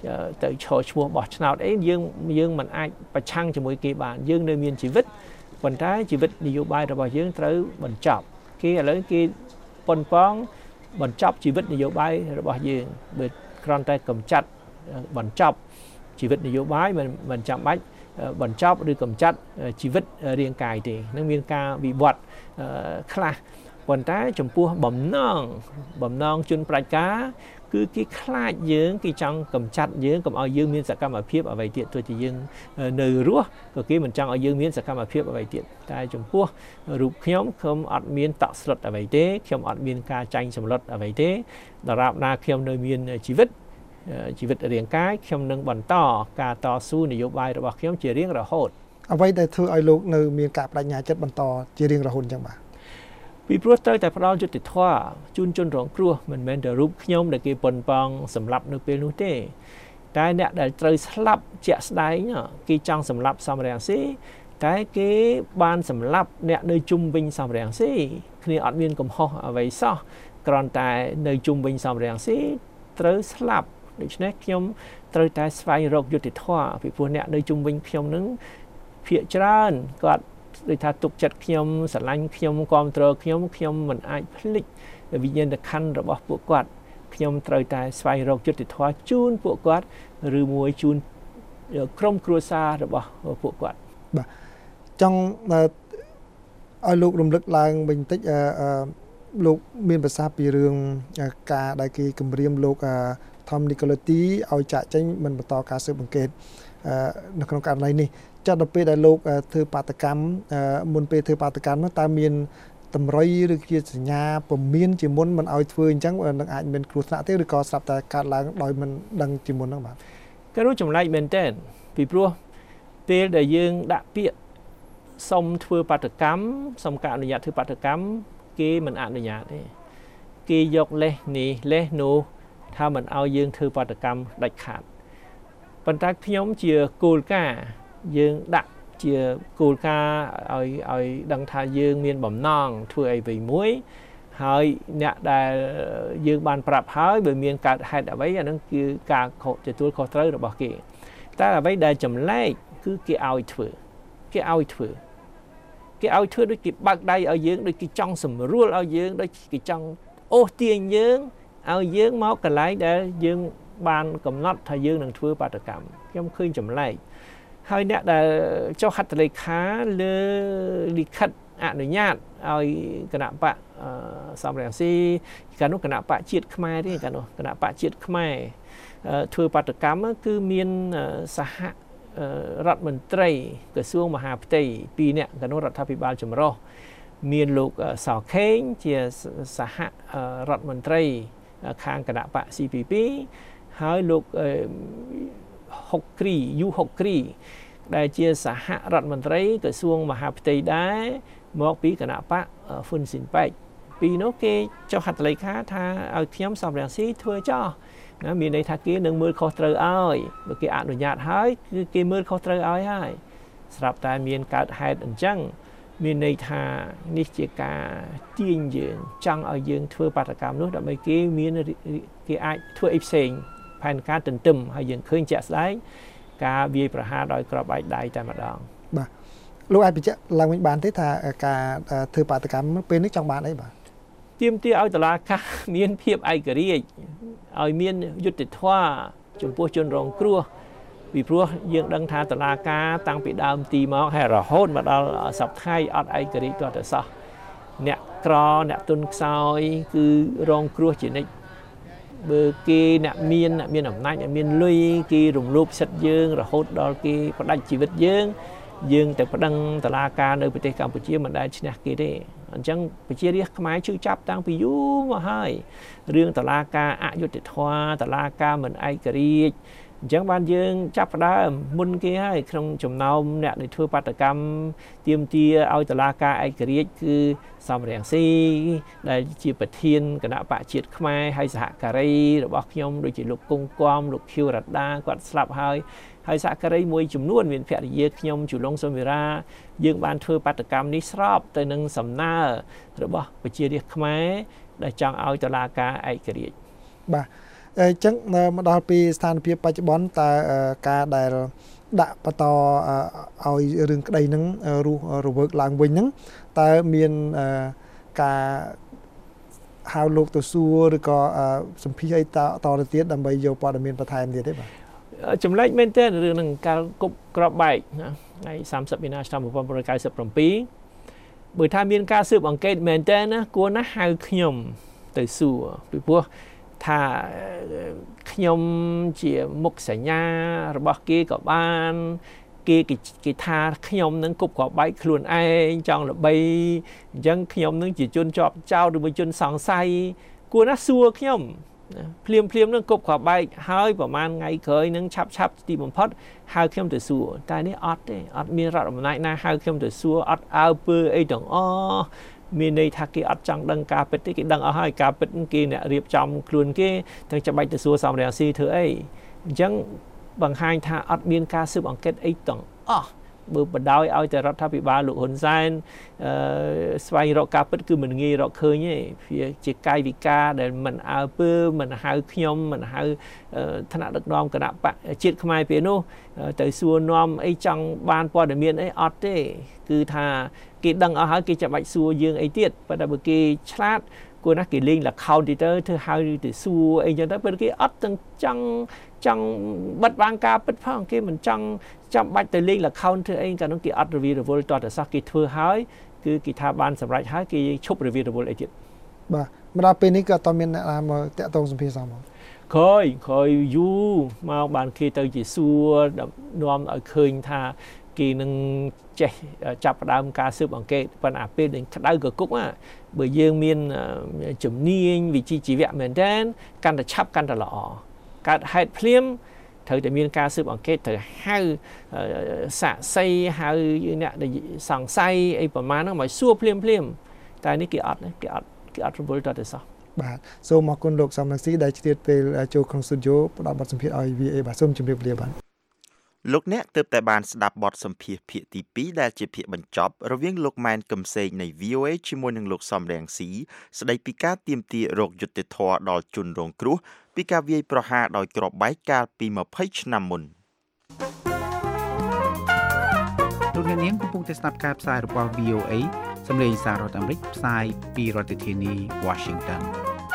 ទៅឈរឈ្មោះបោះឆ្នោតអីយើងមិនអាចប្រឆាំងជាមួយគេបានយើងនៅមានជីវិតប៉ុន្តែជីវិតនយោបាយរបស់យើងត្រូវបញ្ចប់គេឥឡូវគេប៉ុនប៉ងបញ្ចប់ជីវិតនយោបាយរបស់យើងបើគ្រាន់តែកម្ចាត់បញ្ចប់ជីវិតនយោបាយមិនចាំបាច់បញ្ចប់ឬកម្ចាត់ជីវិតរាងកាយទេនឹងមានការវិវត្តខ្លះប៉ុន្តែចំពោះបំណងជនប្រជាការគឺគេខ្លាចយើងគេចង់កម្ចាត់យើងកុំឲ្យយើងមានសកម្មភាពអ្វីទៀតទោះជាយើងនៅរស់ក៏គេមិនចង់ឲ្យយើងមានសកម្មភាពអ្វីទៀតតែចំពោះរូបខ្ញុំអត់មានតក់ស្លុតអ្វីទេខ្ញុំអត់មានការចាញ់សម្លុតអ្វីទេដរាបណាខ្ញុំនៅមានជីវិតរាងកាយខ្ញុំនឹងបន្តការតស៊ូនយោបាយរបស់ខ្ញុំជារៀងរហូតអ្វីដែលធ្វើឲ្យលោកនៅមានការបដិញ្ញាចិត្តបន្តជារៀងរហូតអញ្ចឹងបាទពីព្រោះត្រូវតែផ្ដល់យុត្តិធម៌ជូនជនរងគ្រោះមិនមែនតែរូបខ្ញុំដែលគេប៉ុនប៉ងសម្លាប់នៅពេលនោះទេតែអ្នកដែលត្រូវស្លាប់ជាក់ស្ដែងគេចង់សម្លាប់សំរងស៊ីតែគេបានសម្លាប់អ្នកនៅជុំវិញសំរងស៊ីគ្នាអត់មានកំហុសអ្វីសោះគ្រាន់តែនៅជុំវិញសំរងស៊ីត្រូវស្លាប់ដូច្នេះខ្ញុំត្រូវតែស្វែងរកយុត្តិធម៌ពីព្រោះអ្នកនៅជុំវិញខ្ញុំនឹងភាគច្រើនគាត់ដូចថាទុកចិត្តខ្ញុំស្រឡាញ់ខ្ញុំគាំទ្រខ្ញុំមិនអាចភ្លេចវិញ្ញាណក្ខន្ធរបស់ពួកគាត់ខ្ញុំត្រូវតែស្វែងរកយុត្តិធម៌ជូនពួកគាត់ឬមួយជូនក្រុមគ្រួសាររបស់ពួកគាត់បាទចង់ឲ្យលោករំលឹកឡើងវិញបន្តិចលោកមានប្រសាសន៍ពីរឿងការដែលគេគម្រាមលោកថមនីកូឡូទីឲ្យចាក់ចេញមិនបន្តការស៊ើបអង្កេតនៅក្នុងករណីនេះចាត់ដល់ពេលដែលលោកធ្វើបាតកម្មមុនពេលធ្វើបាតកម្មនោះតើមានតម្រុយឬជាសញ្ញាពមៀនជាមុនមិនឲ្យធ្វើអញ្ចឹងនឹងអាចមានគ្រោះថ្នាក់ទេឬក៏ស្រាប់តែកើតឡើងដោយមិនដឹងជាមុនហ្នឹងបាទក៏នោះចម្លែកមែនទែនពីព្រោះពេលដែលយើងដាក់ពាក្យសុំធ្វើបាតកម្មសុំការអនុញ្ញាតធ្វើបាតកម្មគេមិនអនុញ្ញាតទេគេយកលេសនេះលេសនោះថាមិនឲ្យយើងធ្វើបាតកម្មដាច់ខាតប៉ុន្តែខ្ញុំជាគោលការណ៍យើងដាក់ជាគោលការណ៍ឲ្យដឹងថាយើងមានបំណងធ្វើអីវិញមួយហើយអ្នកដែលយើងបានប្រាប់ហើយបើមានកើតហេតុអ្វីអានឹងគឺការទទួលខុសត្រូវរបស់គេតែអ្វីដែលចម្លែកគឺគេឲ្យធ្វើដូចគេបើកដៃឲ្យយើងដូចគេចង់សម្រួលឲ្យយើងដូចគេចង់អូសទាញយើងឲ្យយើងមកកន្លែងដែលយើងបានកំណត់ថាយើងនឹងធ្វើបាតកម្មខ្ញុំឃើញចម្លែកហើយអ្នកដែលចុះហត្ថលេខាលើលិខិតអនុញ្ញាតឲ្យគណៈបកសំរងស៊ីកាលនោះគណៈបកជាតិខ្មែរទេកាលនោះគណៈបកជាតិខ្មែរធ្វើបាតកម្មគឺមានសហរដ្ឋមន្ត្រីក្រសួងមហាផ្ទៃ2នាក់កាលនោះរដ្ឋាភិបាលចម្រុះមានលោកសោខេងជាសហរដ្ឋមន្ត្រីខាងគណៈបក CPP ហើយលោកហុកគ្រីយូហុកគ្រីដែលជាសហរដ្ឋមន្ត្រីក្រសួងមហាផ្ទៃដែរមកពីគណៈបកហ៊ុនស៊ិនប៉ែកពីនោះគេចុះហត្ថលេខាថាឲ្យខ្ញុំសំរងស៊ីធ្វើចោះណាមានន័យថាគេនឹងមើលខុសត្រូវឲ្យបើគេអនុញ្ញាតហើយគឺគេមើលខុសត្រូវឲ្យហើយស្រាប់តែមានកើតហេតុអញ្ចឹងមានន័យថានេះជាការទាញយើងចង់ឲ្យយើងធ្វើបាតកម្មនោះដើម្បីគេអាចធ្វើអីផ្សេងផែនការទន្ទឹមហើយយើងឃើញជាក់ស្ដែងការវាយប្រហារដោយក្របបែកដៃតែម្ដងបាទលោកអាចបញ្ជាក់ឡើងវិញបានទេថាការធ្វើបាតកម្មពេលនេះចង់បានអីបាទទាមទារឲ្យតុលាការមានភាពឯករាជ្យឲ្យមានយុត្តិធម៌ចំពោះជនរងគ្រោះពីព្រោះយើងដឹងថាតុលាការតាំងពីដើមទីមកហើយរហូតមកដល់សប្តាហ៍អត់ឯករាជ្យទាល់តែសោះអ្នកក្រអ្នកទុនខ្សោយគឺរងគ្រោះជានិច្ចបើគេអ្នកមានអំណាចអ្នកមានលុយគេរំលោភសិទ្ធិយើងរហូតដល់គេផ្ដាច់ជីវិតយើងទៅប្តឹងតុលាការនៅប្រទេសកម្ពុជាមិនដែលឈ្នះគេទេអញ្ចឹងប្រជារាស្ត្រខ្មែរឈឺចាប់តាំងពីយូរមកហើយរឿងតុលាការអយុត្តិធម៌តុលាការមិនឯករាជ្យអញ្ចឹងបានយើងចាប់ផ្ដើមមុនគេហើយក្នុងចំណោមអ្នកដែលធ្វើបាតកម្មទាមទារឲ្យតុលាការឯករាជ្យគឺសំរងស៊ីដែលជាប្រធានគណៈបកជាតិខ្មែរហើយសហការីរបស់ខ្ញុំដូចជាលោកគង់គំលោកខៀវរ៉ាដាគាត់ស្លាប់ហើយសហការីមួយចំនួនមានភរិយាខ្ញុំជូឡុងសូមីរ៉ាយើងបានធ្វើបាតកម្មនេះស្របទៅនឹងសំណើរបស់ប្រជារាស្ត្រខ្មែរដែលចង់ឲ្យតុលាការឯករាជ្យបាទចឹងមកដល់ពីស្ថានភាពបច្ចុប្បន្នតើការដែលដាក់បន្តឲ្យរឿងក្តីហ្នឹងរស់រវើកឡើងវិញហ្នឹងតើមានការហៅលោកទៅសួរឬក៏សម្ភារអីតទៅទៀតដើម្បីយកព័ត៌មានបន្ថែមទៀតទេបាទចម្លែកមែនទែនរឿងហ្នឹងការគប់ក្របបែកណាថ្ងៃ30មីនាឆ្នាំ1997បើថាមានការស៊ើបអង្កេតមែនទែនណាគួរណាស់ហៅខ្ញុំទៅសួរពីព្រោះថាខ្ញុំជាមុខសញ្ញារបស់គេក៏បានគេថាខ្ញុំនឹងគប់ក្របបែកខ្លួនឯងចង់ល្បីអញ្ចឹងខ្ញុំនឹងជាជនជាប់ចោទឬមួយជនសង្ស័យគួរណាស់សួរខ្ញុំភ្លាមនឹងគប់ក្របបែកហើយប្រហែលថ្ងៃក្រោយនឹងឆាប់ទីបំផុតហៅខ្ញុំទៅសួរតែនេះអត់ទេអត់មានរដ្ឋអំណាចណាហៅខ្ញុំទៅសួរអត់អើពើអីទាំងអស់មានន័យថាគេអត់ចង់ដឹងការពិតទេគេដឹងអស់ហើយការពិតគេអ្នករៀបចំខ្លួនគេទាំងចាំបាច់ទៅសួរសំរងស៊ីធ្វើអីអញ្ចឹងបង្ហាញថាអត់មានការស៊ើបអង្កេតអីទាំងអស់បើបដ ாய் ឲ្យតែរដ្ឋាភិបាលលោកហ៊ុនសែនស្វែងរកការពិតគឺមិនងាយរកឃើញទេវាជាកាយវិការដែលមិនអើពើមិនហៅខ្ញុំមិនហៅថ្នាក់ដឹកនាំគណៈបកជាតិខ្មែរពេលនោះទៅសួរនាំអីចង់បានព័ត៌មានអីអត់ទេគឺថាគេដឹងអស់ហើយគេចាំបាច់សួរយើងអីទៀតប៉ុន្តែបើគេឆ្លាតគួរណាស់គេលេង account ទៅធ្វើហៅទៅសួរអីចឹងទៅពេលគេអត់ទាំងចង់បិទបាំងការពិតផងគេមិនចង់ចាំបាច់ទៅលេង account ធ្វើអីកាលនោះគេអត់រវីរវល់តតែសោះគេធ្វើហើយគឺគេថាបានសម្រេចហើយគេឈប់រវីរវល់អីទៀតបាទមកដល់ពេលនេះក៏អត់មានអ្នកណាមកតាក់ទងសម្ភារសោះមកខយយូមកបានគេទៅជាសួរនាំឲ្យឃើញថាគេនឹងចេះចាប់ផ្ដើមការស៊ើបអង្កេតប៉ុន្តែពេលដែលក្តៅកគុកបើយើងមានជំនាញវិជ្ជាជីវៈមែនទែនកាន់តែឆាប់កាន់តែល្អកើតហេតុភ្លាមត្រូវតែមានការស៊ើបអង្កេតត្រូវហៅសាក់សីហៅអ្នកដែលសង្ស័យអីប្រមាណហ្នឹងមកសួរភ្លាមតែនេះគេអត់រវល់តតែសោះបាទសូមអរគុណលោកសំរងស៊ីដែលជ្រាបពេលចូលក្នុងស្ទូឌីយោផ្ដល់បទសម្ភាសន៍ឲ្យ VA បាទសូមជម្រាបលាបាទលោកអ្នកទើបតែបានស្ដាប់បទសម្ភាសន៍ភាគទី2ដែលជាភាគបញ្ចប់រវាងលោកម៉ែនកឹមសេងនៃ VOA ជាមួយនឹងលោកសំរងស៊ីស្ដីពីការទាមទាររកយុត្តិធម៌ដល់ជនរងគ្រោះពីការវាយប្រហារដោយគ្រាប់បែកកាលពី20ឆ្នាំមុនលោកអ្នកនាងកំពុងតែស្ដាប់ការផ្សាយរបស់ VOA សម្លេងសាររដ្ឋអាមេរិកផ្សាយពីរដ្ឋធានី Washington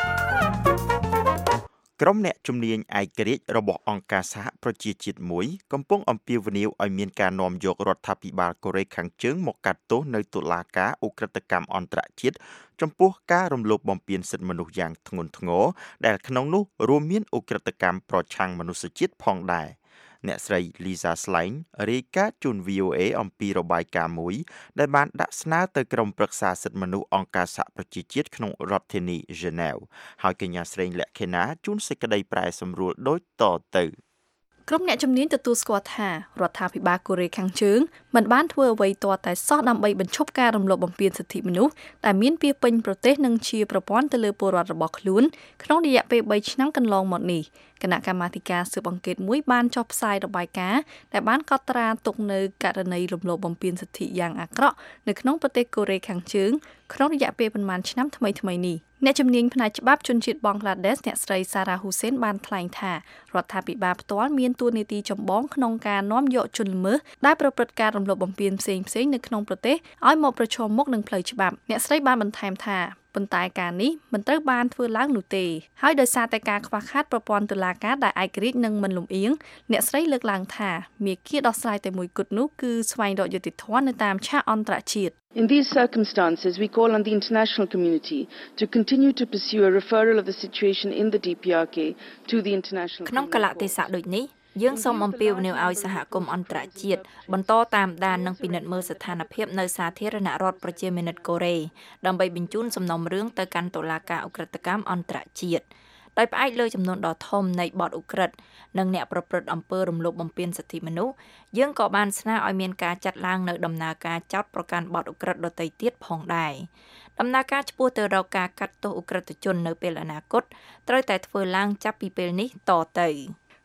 ក្រុមអ្នកជំនាញឯករាជ្យរបស់អង្គការសហប្រជាជាតិមួយកំពុងអំពាវនាវឲ្យមានការនាំយករដ្ឋាភិបាលកូរ៉េខាងជើងមកកាត់ទោសនៅតុលាការឧក្រិដ្ឋកម្មអន្តរជាតិចំពោះការរំលោភបំពានសិទ្ធិមនុស្សយ៉ាងធ្ងន់ធ្ងរដែលក្នុងនោះរួមមានឧក្រិដ្ឋកម្មប្រឆាំងមនុស្សជាតិផងដែរអ្នកស្រី Lisa Schlein រាយការណ៍ជូន VOA អំពីរបាយការណ៍មួយដែលបានដាក់ស្នើទៅក្រុមប្រឹក្សាសិទ្ធិមនុស្សអង្គការសហប្រជាជាតិក្នុងរដ្ឋធានី Geneva ហើយកញ្ញាស្រីលក្ខិណាជូនសេចក្តីប្រែសម្រួលដូចតទៅក្រុមអ្នកជំនាញទទួលស្គាល់ថារដ្ឋាភិបាលកូរ៉េខាងជើងមិនបានធ្វើអ្វីទាល់តែសោះដើម្បីបញ្ឈប់ការរំលោភបំពានសិទ្ធិមនុស្សដែលមានពីពេញប្រទេសនិងជាប្រព័ន្ធទៅលើពលរដ្ឋរបស់ខ្លួនក្នុងរយៈពេល3ឆ្នាំកន្លងមកនេះគណៈកម្មាធិការស៊ើបអង្កេតមួយបានចុះផ្សាយរបាយការណ៍ដែលបានកត់ត្រាទុកនៅករណីរំលោភបំពានសិទ្ធិយ៉ាងអាក្រក់នៅក្នុងប្រទេសកូរ៉េខាងជើងក្នុងរយៈពេលប្រមាណឆ្នាំថ្មីៗនេះអ្នកជំនាញផ្នែកច្បាប់ជនជាតិបង់ក្លាដេសអ្នកស្រី Sarah Hussein បានថ្លែងថារដ្ឋាភិបាលផ្ទាល់មានតួនាទីចម្បងក្នុងការនាំយកជនល្មើសដែលប្រព្រឹត្តការរំលោភបំពានផ្សេងៗនៅក្នុងប្រទេសឲ្យមកប្រឈមមុខនឹងផ្លូវច្បាប់អ្នកស្រីបានបន្ថែមថាប៉ុន្តែការនេះមិនត្រូវបានធ្វើឡើងនោះទេហើយដោយសារតែការខ្វះខាតប្រព័ន្ធតុលាការដែលឯករាជ្យនិងមិនលំអៀងអ្នកស្រីលើកឡើងថាមាគ៌ាដោះស្រាយតែមួយគត់នោះគឺស្វែងរកយុត្តិធម៌នៅតាមឆាកអន្តរជាតិ In these circumstances, we call on the international community to continue to pursue a referral of the situation in the DPRK to the international community. ក្នុងកលៈទេសៈដូចនេះយើងសូមអំពាវនាវឲ្យសហគមន៍អន្តរជាតិបន្តតាមដាននិងពិនិត្យមើលស្ថានភាពនៅសាធារណរដ្ឋប្រជាមានិតកូរ៉េដើម្បីបញ្ជូនសំណុំរឿងទៅកាន់តុលាការឧក្រិដ្ឋកម្មអន្តរជាតិដោយផ្អែកលើចំនួនដ៏ធំនៃបទឧក្រិដ្ឋនិងអ្នកប្រព្រឹត្តអំពើរំលោភបំពានសិទ្ធិមនុស្សយើងក៏បានស្នើឲ្យមានការចាត់ឡើងនៅដំណើរការចោទប្រកាន់បទឧក្រិដ្ឋដទៃទៀតផងដែរដំណើរការឆ្ពោះទៅរកការកាត់ទោសឧក្រិដ្ឋជននៅពេលអនាគតត្រូវតែធ្វើឡើងចាប់ពីពេលនេះតទៅ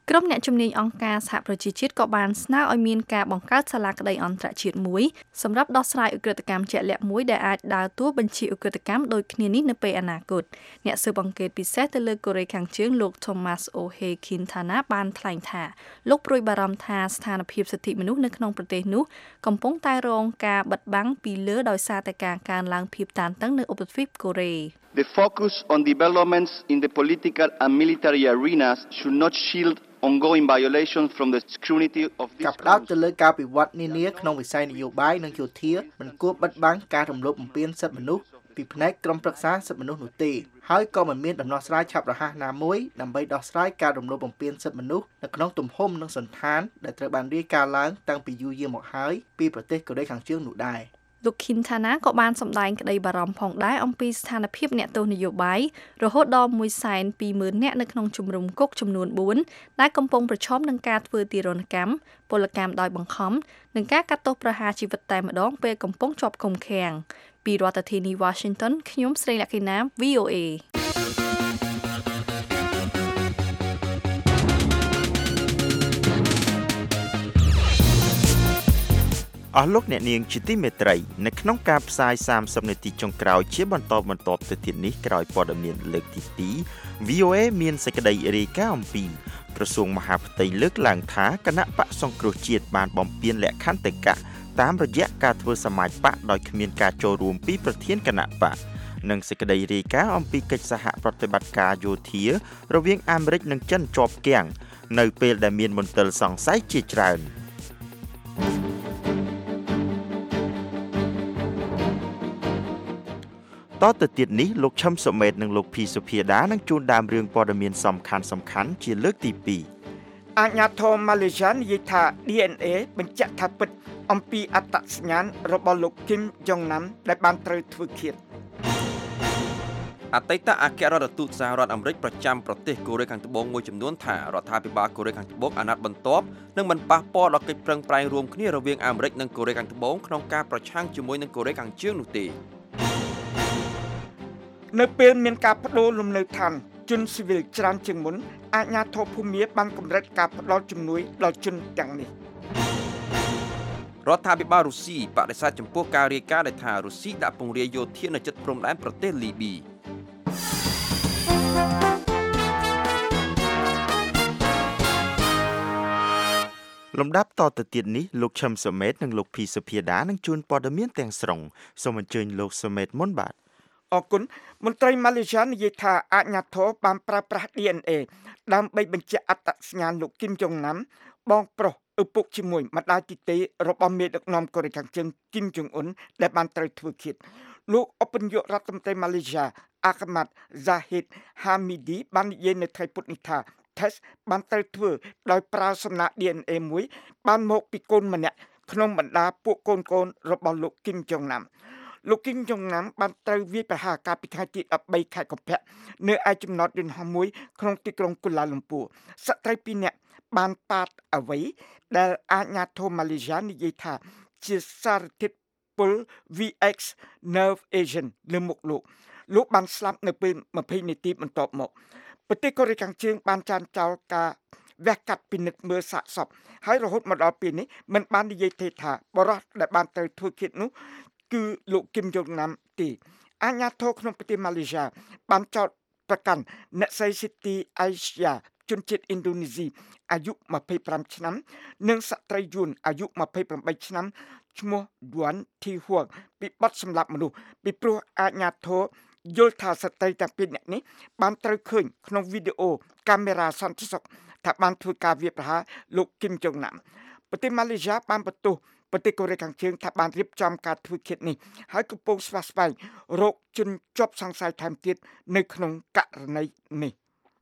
ក្រុមអ្នកជំនាញអង្គការសហប្រជាជាតិក៏បានស្នើឲ្យមានការបង្កើតសាលាក្តីអន្តរជាតិមួយសម្រាប់ដោះស្រាយឧក្រិដ្ឋកម្មជាក់លាក់មួយដែលអាចដើរតួបញ្ជាឧក្រិដ្ឋកម្មដូចគ្នានេះនៅពេលអនាគតអ្នកស៊ើបអង្កេតពិសេសទៅលើកូរ៉េខាងជើងលោក Thomas O'Hay Quintana បានថ្លែងថាលោកព្រួយបារម្ភថាស្ថានភាពសិទ្ធិមនុស្សនៅក្នុងប្រទេសនោះកំពុងតែរងការបិទបាំងពីលើដោយសារតែការកើនឡើងភាពតានតឹងនៅឧបទ្វីបកូរ៉េ The focus on developments in the political and military arenas should not shield ongoing violations from the scrutiny of this ការផ្ដោតទៅលើការវិវត្តនានាក្នុងវិស័យនយោបាយនិងយោធាមិនគួរបិទបាំងការរំលោភបំពានសិទ្ធិមនុស្សពីផ្នែកក្រុមប្រឹក្សាសិទ្ធិមនុស្សនោះទេហើយក៏មិនមានដំណោះស្រាយឆាប់រហ័សណាមួយដើម្បីដោះស្រាយការរំលោភបំពានសិទ្ធិមនុស្សនៅក្នុងទំហំនិងសន្តានដែលត្រូវបានរាយការណ៍ឡើងតាំងពីយូរយារមកហើយពីប្រទេសកូរ៉េខាងជើងនោះដែរលោក Quintana ក៏បានសម្ដែងក្តីបារម្ភផងដែរអំពីស្ថានភាពអ្នកទោសនយោបាយរហូតដល់ 120,000 នាក់នៅក្នុងជំរំគុកចំនួន 4 ដែលកំពុងប្រឈមនឹងការធ្វើទារុណកម្មពលកម្មដោយបង្ខំនិងការកាត់ទោសប្រហារជីវិតតែម្ដងពេលកំពុងជាប់ឃុំឃាំងពីរដ្ឋធានី Washington ខ្ញុំស្រីលក្ខិណា VOA អស់លោកអ្នកនាងជាទីមេត្រីនៅក្នុងការផ្សាយ30នាទីចុងក្រោយជាបន្តទៅទៀតនេះក្រោយព័ត៌មានលើកទី2 VOA មានសេចក្តីរាយការណ៍អំពីក្រសួងមហាផ្ទៃលើកឡើងថាគណៈបកសង្គ្រោះជាតិបានបំពានលក្ខន្តិកៈតាមរយៈការធ្វើសមាជបកដោយគ្មានការចូលរួមពីប្រធានគណៈបកនិងសេចក្តីរាយការណ៍អំពីកិច្ចសហប្រតិបត្តិការយោធារវាងអាមេរិកនិងចិនជាប់គាំងនៅពេលដែលមានមន្ទិលសង្ស័យជាច្រើនតទៅទៀតនេះលោកឈឹមសុមេតនិងលោកភីសុភាដានឹងជួនដើមរឿងព័ត៌មានសំខាន់ជាលើកទី2 អាជ្ញាធរម៉ាឡេស៊ីនិយាយថា DNA បញ្ជាក់ថាពិតអំពីអត្តសញ្ញាណរបស់លោកគីមយ៉ុងណាំដែលបានត្រូវធ្វើឃាតអតីតអគ្គរដ្ឋទូតសហរដ្ឋអាមេរិកប្រចាំប្រទេសកូរ៉េខាងត្បូងមួយចំនួនថារដ្ឋាភិបាលកូរ៉េខាងត្បូងអាណត្តិបន្ទាប់នឹងមិនប៉ះពាល់ដល់កិច្ចប្រឹងប្រែងរួមគ្នារវាងអាមេរិកនិងកូរ៉េខាងត្បូងក្នុងការប្រឆាំងជាមួយនឹងកូរ៉េខាងជើងនោះទេនៅពេលមានការបដូរលំនៅឋានជនស៊ីវិលច្រើនជាងមុនអាជ្ញាធរភូមាបានកម្រិតការផ្តល់ជំនួយដល់ជនទាំងនេះរដ្ឋាភិបាលរុស្ស៊ីបដិសេធចំពោះការរាយការណ៍ដែលថារុស្ស៊ីដាក់ពង្រាយយោធានៅជិតព្រំដែនប្រទេសលីប៊ីលំដាប់តទៅទៀតនេះលោកឈឹមសុមេតនិងលោកភីសុភាដានឹងជួនព័ត៌មានទាំងស្រុងសូមអញ្ជើញលោកសុមេតមុនបាទអរគុណមន្ត្រីម៉ាឡេស៊ីនិយាយថាអាជ្ញាធរបានប្រើប្រាស់ DNA ដើម្បីបញ្ជាក់អត្តសញ្ញាណលោកគីមយ៉ុងណាំបងប្រុសឪពុកជាមួយម្ដាយទីទេរបស់មេដឹកនាំកូរ៉េខាងជើងគីមយ៉ុងអ៊ុនដែលបានត្រូវធ្វើឃាតលោកឧបនាយករដ្ឋមន្ត្រីម៉ាឡេស៊ីអាហ្មាត់ហ្សាហ៊ីតហាមីឌីបាននិយាយនៅថ្ងៃពុធនេះថា test បានត្រូវធ្វើដោយប្រើសំណាក់ DNA មួយបានមកពីកូនម្នាក់ក្នុងបណ្ដាពួកកូនរបស់លោកគីមយ៉ុងណាំលោកគីមយ៉ុងណាំបានត្រូវវាយប្រហារកាលពីថ្ងៃទី13ខែកុម្ភៈនៅឯចំណតយន្តហោះមួយក្នុងទីក្រុងកូឡាឡាំពួរស្ត្រី2នាក់បានប៉ាតអ្វីដែលអាជ្ញាធរម៉ាឡេស៊ីនិយាយថាជាសារធាតុពុល VX nerve agent លើមុខលោកបានស្លាប់នៅពេល20នាទីបន្ទាប់មកប្រទេសកូរ៉េខាងជើងបានចានចោលការវះកាត់ពិនិត្យមើលសាកសពហើយរហូតមកដល់ពេលនេះមិនបាននិយាយទេថាបរិះដែលបានត្រូវធ្វើឃាតនោះគឺលោកគីមយ៉ុងណាំទេអាជ្ញាធរក្នុងប្រទេសម៉ាឡេស៊ីបានចោទប្រកាន់អ្នកស្រីស៊ីទីអៃស្យាជនជាតិឥណ្ឌូនេស៊ីអាយុ25ឆ្នាំនិងស្ត្រីយួនអាយុ28ឆ្នាំឈ្មោះឌួនធីហួងពីបទសម្លាប់មនុស្សពីព្រោះអាជ្ញាធរយល់ថាស្ត្រីទាំងពីរនាក់នេះបានត្រូវឃើញក្នុងវីដេអូកាមេរ៉ាសន្តិសុខថាបានធ្វើការវាយប្រហារលោកគីមយ៉ុងណាំប្រទេសម៉ាឡេស៊ីបានបន្ទោសប្រទេសកូរ៉េខាងជើងថាបានរៀបចំការធ្វើឃាតនេះហើយកំពុងស្វះស្វែងរកជនជាប់សង្ស័យថែមទៀតនៅក្នុងករណីនេះ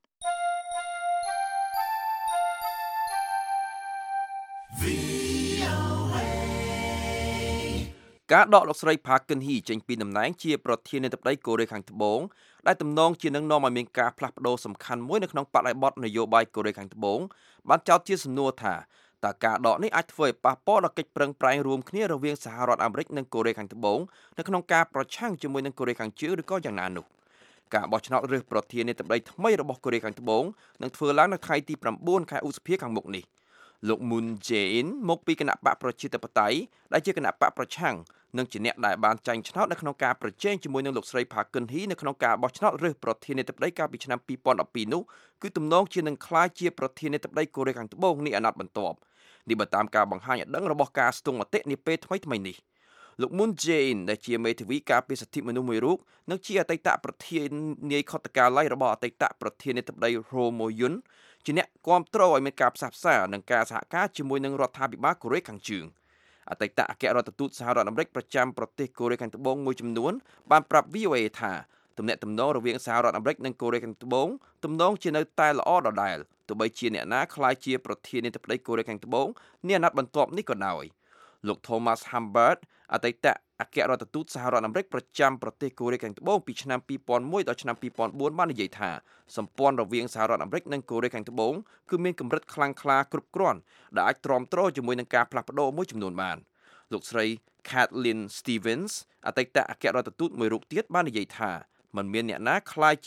ការដកលោកស្រី Park Geun-hye ចេញពីតំណែងជាប្រធានាធិបតីកូរ៉េខាងត្បូងដែលទំនងជានឹងនាំឲ្យមានការផ្លាស់ប្ដូរសំខាន់មួយនៅក្នុងបរិបទនយោបាយកូរ៉េខាងត្បូងបានចោទជាសំណួរថាតើការដកនេះអាចធ្វើឲ្យប៉ះពាល់ដល់កិច្ចប្រឹងប្រែងរួមគ្នារវាងសហរដ្ឋអាមេរិកនិងកូរ៉េខាងត្បូងនៅក្នុងការប្រឆាំងជាមួយនឹងកូរ៉េខាងជើងឬក៏យ៉ាងណានោះការបោះឆ្នោតរើសប្រធានាធិបតីថ្មីរបស់កូរ៉េខាងត្បូងនឹងធ្វើឡើងនៅថ្ងៃទី9 ខែឧសភាខាងមុខនេះលោក Moon Jae-in មកពីគណៈបកប្រជាធិបតេយ្យដែលជាគណៈបកប្រឆាំងនិងជាអ្នកដែលបានចាញ់ឆ្នោតនៅក្នុងការប្រជែងជាមួយនឹងលោកស្រី Park Geun-hye នៅក្នុងការបោះឆ្នោតរើសប្រធានាធិបតីកាលពីឆ្នាំ2012នោះគឺទំនងជានឹងក្លាយជាប្រធានាធិបតីកូរ៉េខាងត្បូងនេះអាណត្តិបន្ទាប់នេះបើតាមការបង្ហាញឲ្យដឹងរបស់ការស្ទង់មតិនាពេលថ្មីនេះលោក Moon Jae-in ដែលជាមេធាវីការពារសិទ្ធិមនុស្សមួយរូបនិងជាអតីតប្រធានាធិបតីខុទ្ទកាល័យរបស់អតីតប្រធានាធិបតី Roh Moo-hyun ជាអ្នកគាំទ្រឲ្យមានការផ្សះផ្សានិងការសហការជាមួយនឹងរដ្ឋាភិបាលកូរ៉េខាងជើងអតីតអគ្គរដ្ឋទូតសហរដ្ឋអាមេរិកប្រចាំប្រទេសកូរ៉េខាងត្បូងមួយចំនួនបានប្រាប់ VOA ថាទំនាក់ទំនងរវាងសហរដ្ឋអាមេរិកនិងកូរ៉េខាងត្បូងទំនងជានៅតែល្អដដែលទោះបីជាអ្នកណាក្លាយជាប្រធានាធិបតីកូរ៉េខាងត្បូងនាអាណត្តិបន្ទាប់នេះក៏ដោយលោក Thomas Humbert អតីតអគ្គរដ្ឋទូតសហរដ្ឋអាមេរិកប្រចាំប្រទេសកូរ៉េខាងត្បូងពីឆ្នាំ2001ដល់ឆ្នាំ2004បាននិយាយថាសម្ព័ន្ធរវាងសហរដ្ឋអាមេរិកនិងកូរ៉េខាងត្បូងគឺមានកម្រិតខ្លាំងក្លាគ្រប់គ្រាន់ដែលអាចទ្រាំទ្រជាមួយនឹងការផ្លាស់ប្ដូរមួយចំនួនបានលោកស្រី Kathleen Stevens អតីតអគ្គរដ្ឋទូតមួយរូបទៀតបាននិយាយថាមិនថាអ្នកណាក្លាយ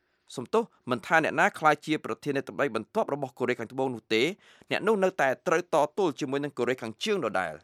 ជាប្រធានាធិបតីបន្ទាប់របស់កូរ៉េខាងត្បូងនោះទេអ្នកនោះនៅតែត្រូវតទល់ជាមួយនឹងកូរ៉េខាងជើងដដែល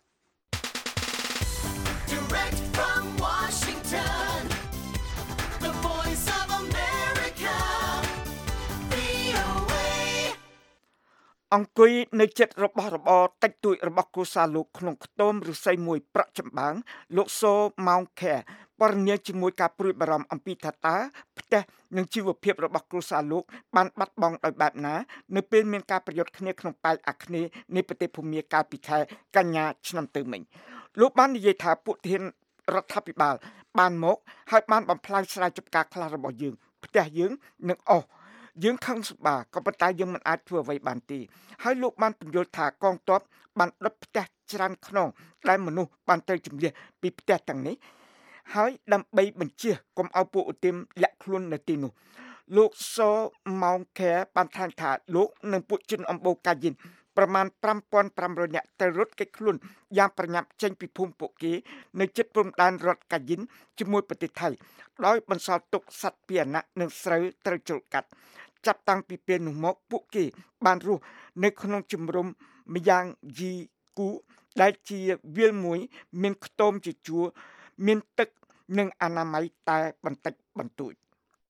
អង្គុយនៅចិត្តរបស់របរតិចតួចរបស់គ្រួសារលោកក្នុងខ្ទមឫស្សីមួយប្រក់ចម្បាំងលោកសូម៉ោងខែបរិញ្ញាជាមួយការព្រួយបារម្ភអំពីថាតើផ្ទះនិងជីវភាពរបស់គ្រួសារលោកបានបាត់បង់ដោយបែបណានៅពេលមានការប្រយុទ្ធគ្នាក្នុងប៉ែកអាគ្នេយ៍នៃប្រទេសភូមាកាលពីខែកញ្ញាឆ្នាំទៅមិញលោកបាននិយាយថាពួកធានរដ្ឋាភិបាលបានមកហើយបានបំផ្លាញស្រែចម្ការខ្លះរបស់យើងផ្ទះយើងនឹងអស់យើងខឹងសម្បាក៏ប៉ុន្តែយើងមិនអាចធ្វើអ្វីបានទេហើយលោកបានពន្យល់ថាកងទ័ពបានដុតផ្ទះច្រើនខ្នងដែលមនុស្សបានត្រូវជំនះពីផ្ទះទាំងនេះហើយដើម្បីបញ្ជាកុំឲ្យពួកឧទាមលាក់ខ្លួននៅទីនោះលោកសូម៉ោងខែបានថ្លែងថាលោកនិងពួកជនអំបូរកាយិនប្រមាណ 5,500 នាក់ទៅរត់គេចខ្លួនយ៉ាងប្រញាប់ចេញពីភូមិពួកគេនៅជិតព្រំដែនរដ្ឋកាយិនជាមួយប្រទេសថៃដោយបន្សល់ទុកសត្វពាហនៈនិងស្រូវត្រូវជ្រុលកាត់ចាប់តាំងពីពេលនោះមកពួកគេបានរស់នៅក្នុងជំរំម្យ៉ាងយីគូដែលជាវាលមួយមានខ្ទមជាជួរមានទឹកនិងអនាម័យតែបន្តិចបន្តួច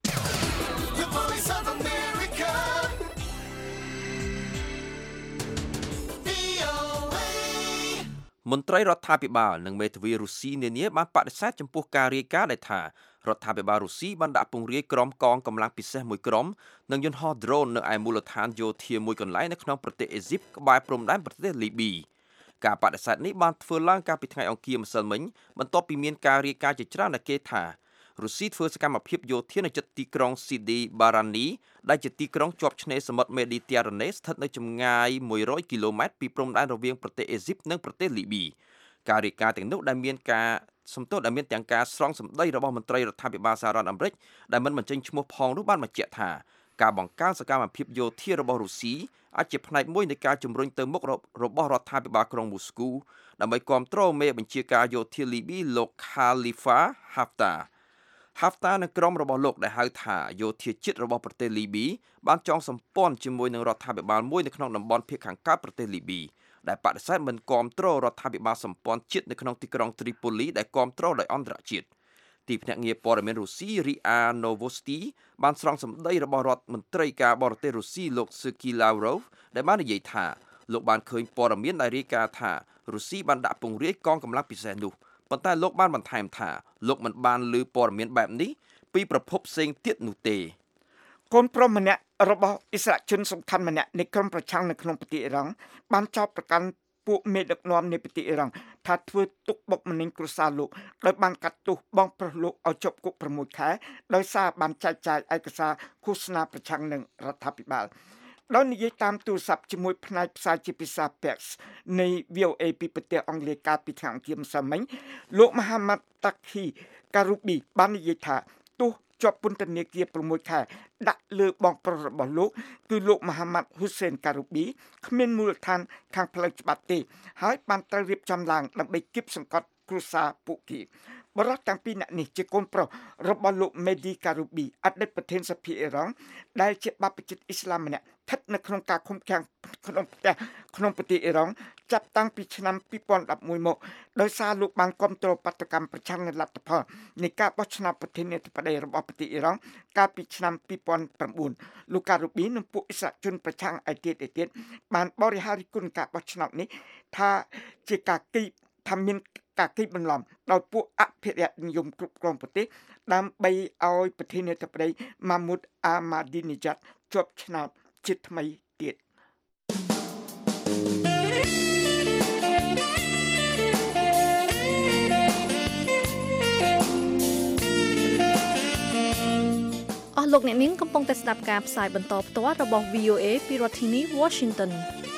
មន្ត្រីរដ្ឋាភិបាលនិងមេធាវីរុស្ស៊ីនានាបានបដិសេធចំពោះការរាយការណ៍ដែលថារដ្ឋាភិបាលរុស្ស៊ីបានដាក់ពង្រាយក្រុមកងកម្លាំងពិសេសមួយក្រុមនិងយន្តហោះ drone នៅឯមូលដ្ឋានយោធាមួយកន្លែងនៅក្នុងប្រទេសអេស៊ីបក្បែរព្រំដែនប្រទេសលីប៊ីការបដិសេធនេះបានធ្វើឡើងកាលពីថ្ងៃអង្គារម្សិលមិញបន្ទាប់ពីមានការរាយការណ៍ជាច្រើនដែលគេថារុស្ស៊ីធ្វើសកម្មភាពយោធានៅជិតទីក្រុងស៊ីឌីបារ៉ានីដែលជាទីក្រុងជាប់ឆ្នេរសមុទ្រមេឌីទែរ៉ាណេស្ថិតនៅចម្ងាយ100គីឡូម៉ែត្រពីព្រំដែនរវាងប្រទេសអេស៊ីបនិងប្រទេសលីប៊ីការរាយការណ៍ទាំងនោះដែលមានទាំងការស្រង់សម្ដីរបស់មន្ត្រីរដ្ឋាភិបាលសហរដ្ឋអាមេរិកដែលមិនបញ្ចេញឈ្មោះផងនោះបានបញ្ជាក់ថាការបង្កើនសកម្មភាពយោធារបស់រុស្ស៊ីអាចជាផ្នែកមួយនៃការជំរុញទៅមុខរបស់រដ្ឋាភិបាលក្រុងមូស្គូដើម្បីគ្រប់គ្រងមេបញ្ជាការយោធាលីប៊ីលោក Khalifa Haftar និងក្រុមរបស់លោកដែលហៅថាយោធាជាតិរបស់ប្រទេសលីប៊ីបានចងសម្ព័ន្ធជាមួយនឹងរដ្ឋាភិបាលមួយនៅក្នុងតំបន់ភាគខាងកើតប្រទេសលីប៊ីដែលបដិសេធមិនគាំទ្ររដ្ឋាភិបាលសម្ព័ន្ធជាតិនៅក្នុងទីក្រុងត្រីប៉ូលីដែលគាំទ្រដោយអន្តរជាតិទីភ្នាក់ងារព័ត៌មានរុស្ស៊ី RIA Novosti បានស្រង់សម្ដីរបស់រដ្ឋមន្ត្រីការបរទេសរុស្ស៊ីលោក Sergei Lavrov ដែលបាននិយាយថាលោកបានឃើញព័ត៌មានដែលរាយការណ៍ថារុស្ស៊ីបានដាក់ពង្រាយកងកម្លាំងពិសេសនោះប៉ុន្តែលោកបានបន្ថែមថាលោកមិនបានឮព័ត៌មានបែបនេះពីប្រភពផ្សេងទៀតនោះទេកូនប្រុសម្នាក់របស់អិស្រាអែលជនសំខាន់ម្នាក់នៃក្រុមប្រឆាំងនៅក្នុងប្រទេសអ៊ីរ៉ង់បានចោទប្រកាន់ពួកមេដឹកនាំនៃប្រទេសអ៊ីរ៉ង់ថាធ្វើទុកបុកម្នេញគ្រួសារលោកដោយបានកាត់ទោសបងប្រុសលោកឲ្យជាប់គុក6ខែដោយសារបានចែកចាយឯកសារឃោសនាប្រឆាំងនឹងរដ្ឋាភិបាលដោយនិយាយតាមទូរស័ព្ទជាមួយផ្នែកផ្សាយជាភាសា PEX នៃ VOA ពីប្រទេសអង់គ្លេសកាលពីថ្ងៃអង្គារម្សិលមិញលោក Mohammad Taqi Karoubi បាននិយាយថាទោសជាប់ពន្ធនាគារ6ខែដាក់លើបងប្រុសរបស់លោកគឺលោក Mohammad Hussein Karoubi គ្មានមូលដ្ឋានខាងផ្លូវច្បាប់ទេហើយបានត្រូវរៀបចំឡើងដើម្បីគៀបសង្កត់គ្រួសារពួកគេបរិសុទ្ធទាំងពីរនាក់នេះជាកូនប្រុសរបស់លោក Mehdi Karoubi អតីតប្រធានសភាអ៊ីរ៉ង់ដែលជាបព្វជិតអ៊ីស្លាមម្នាក់ស្ថិតនៅក្នុងការឃុំឃាំងក្នុងប្រទេសអ៊ីរ៉ង់ចាប់តាំងពីឆ្នាំ2011មកដោយសារលោកបានគាំទ្របាតុកម្មប្រឆាំងនឹងលទ្ធផលនៃការបោះឆ្នោតប្រធានាធិបតីរបស់ប្រទេសអ៊ីរ៉ង់កាលពីឆ្នាំ2009លោក Karoubi និងពួកអិសរាជជនប្រឆាំងឯទៀតបានបរិហារិគុណការបោះឆ្នោតនេះថាជាការមានការគិតបន្លំដោយពួកអភិរក្សនិយមគ្រប់គ្រងប្រទេសដើម្បីឲ្យប្រធានាធិបតី Mahmoud Ahmadinejad ជាប់ឆ្នោតជាថ្មីទៀតអស់លោកអ្នកនាងកំពុងតែស្ដាប់ការផ្សាយបន្តផ្ទាល់របស់ VOA ពីរដ្ឋធានី Washington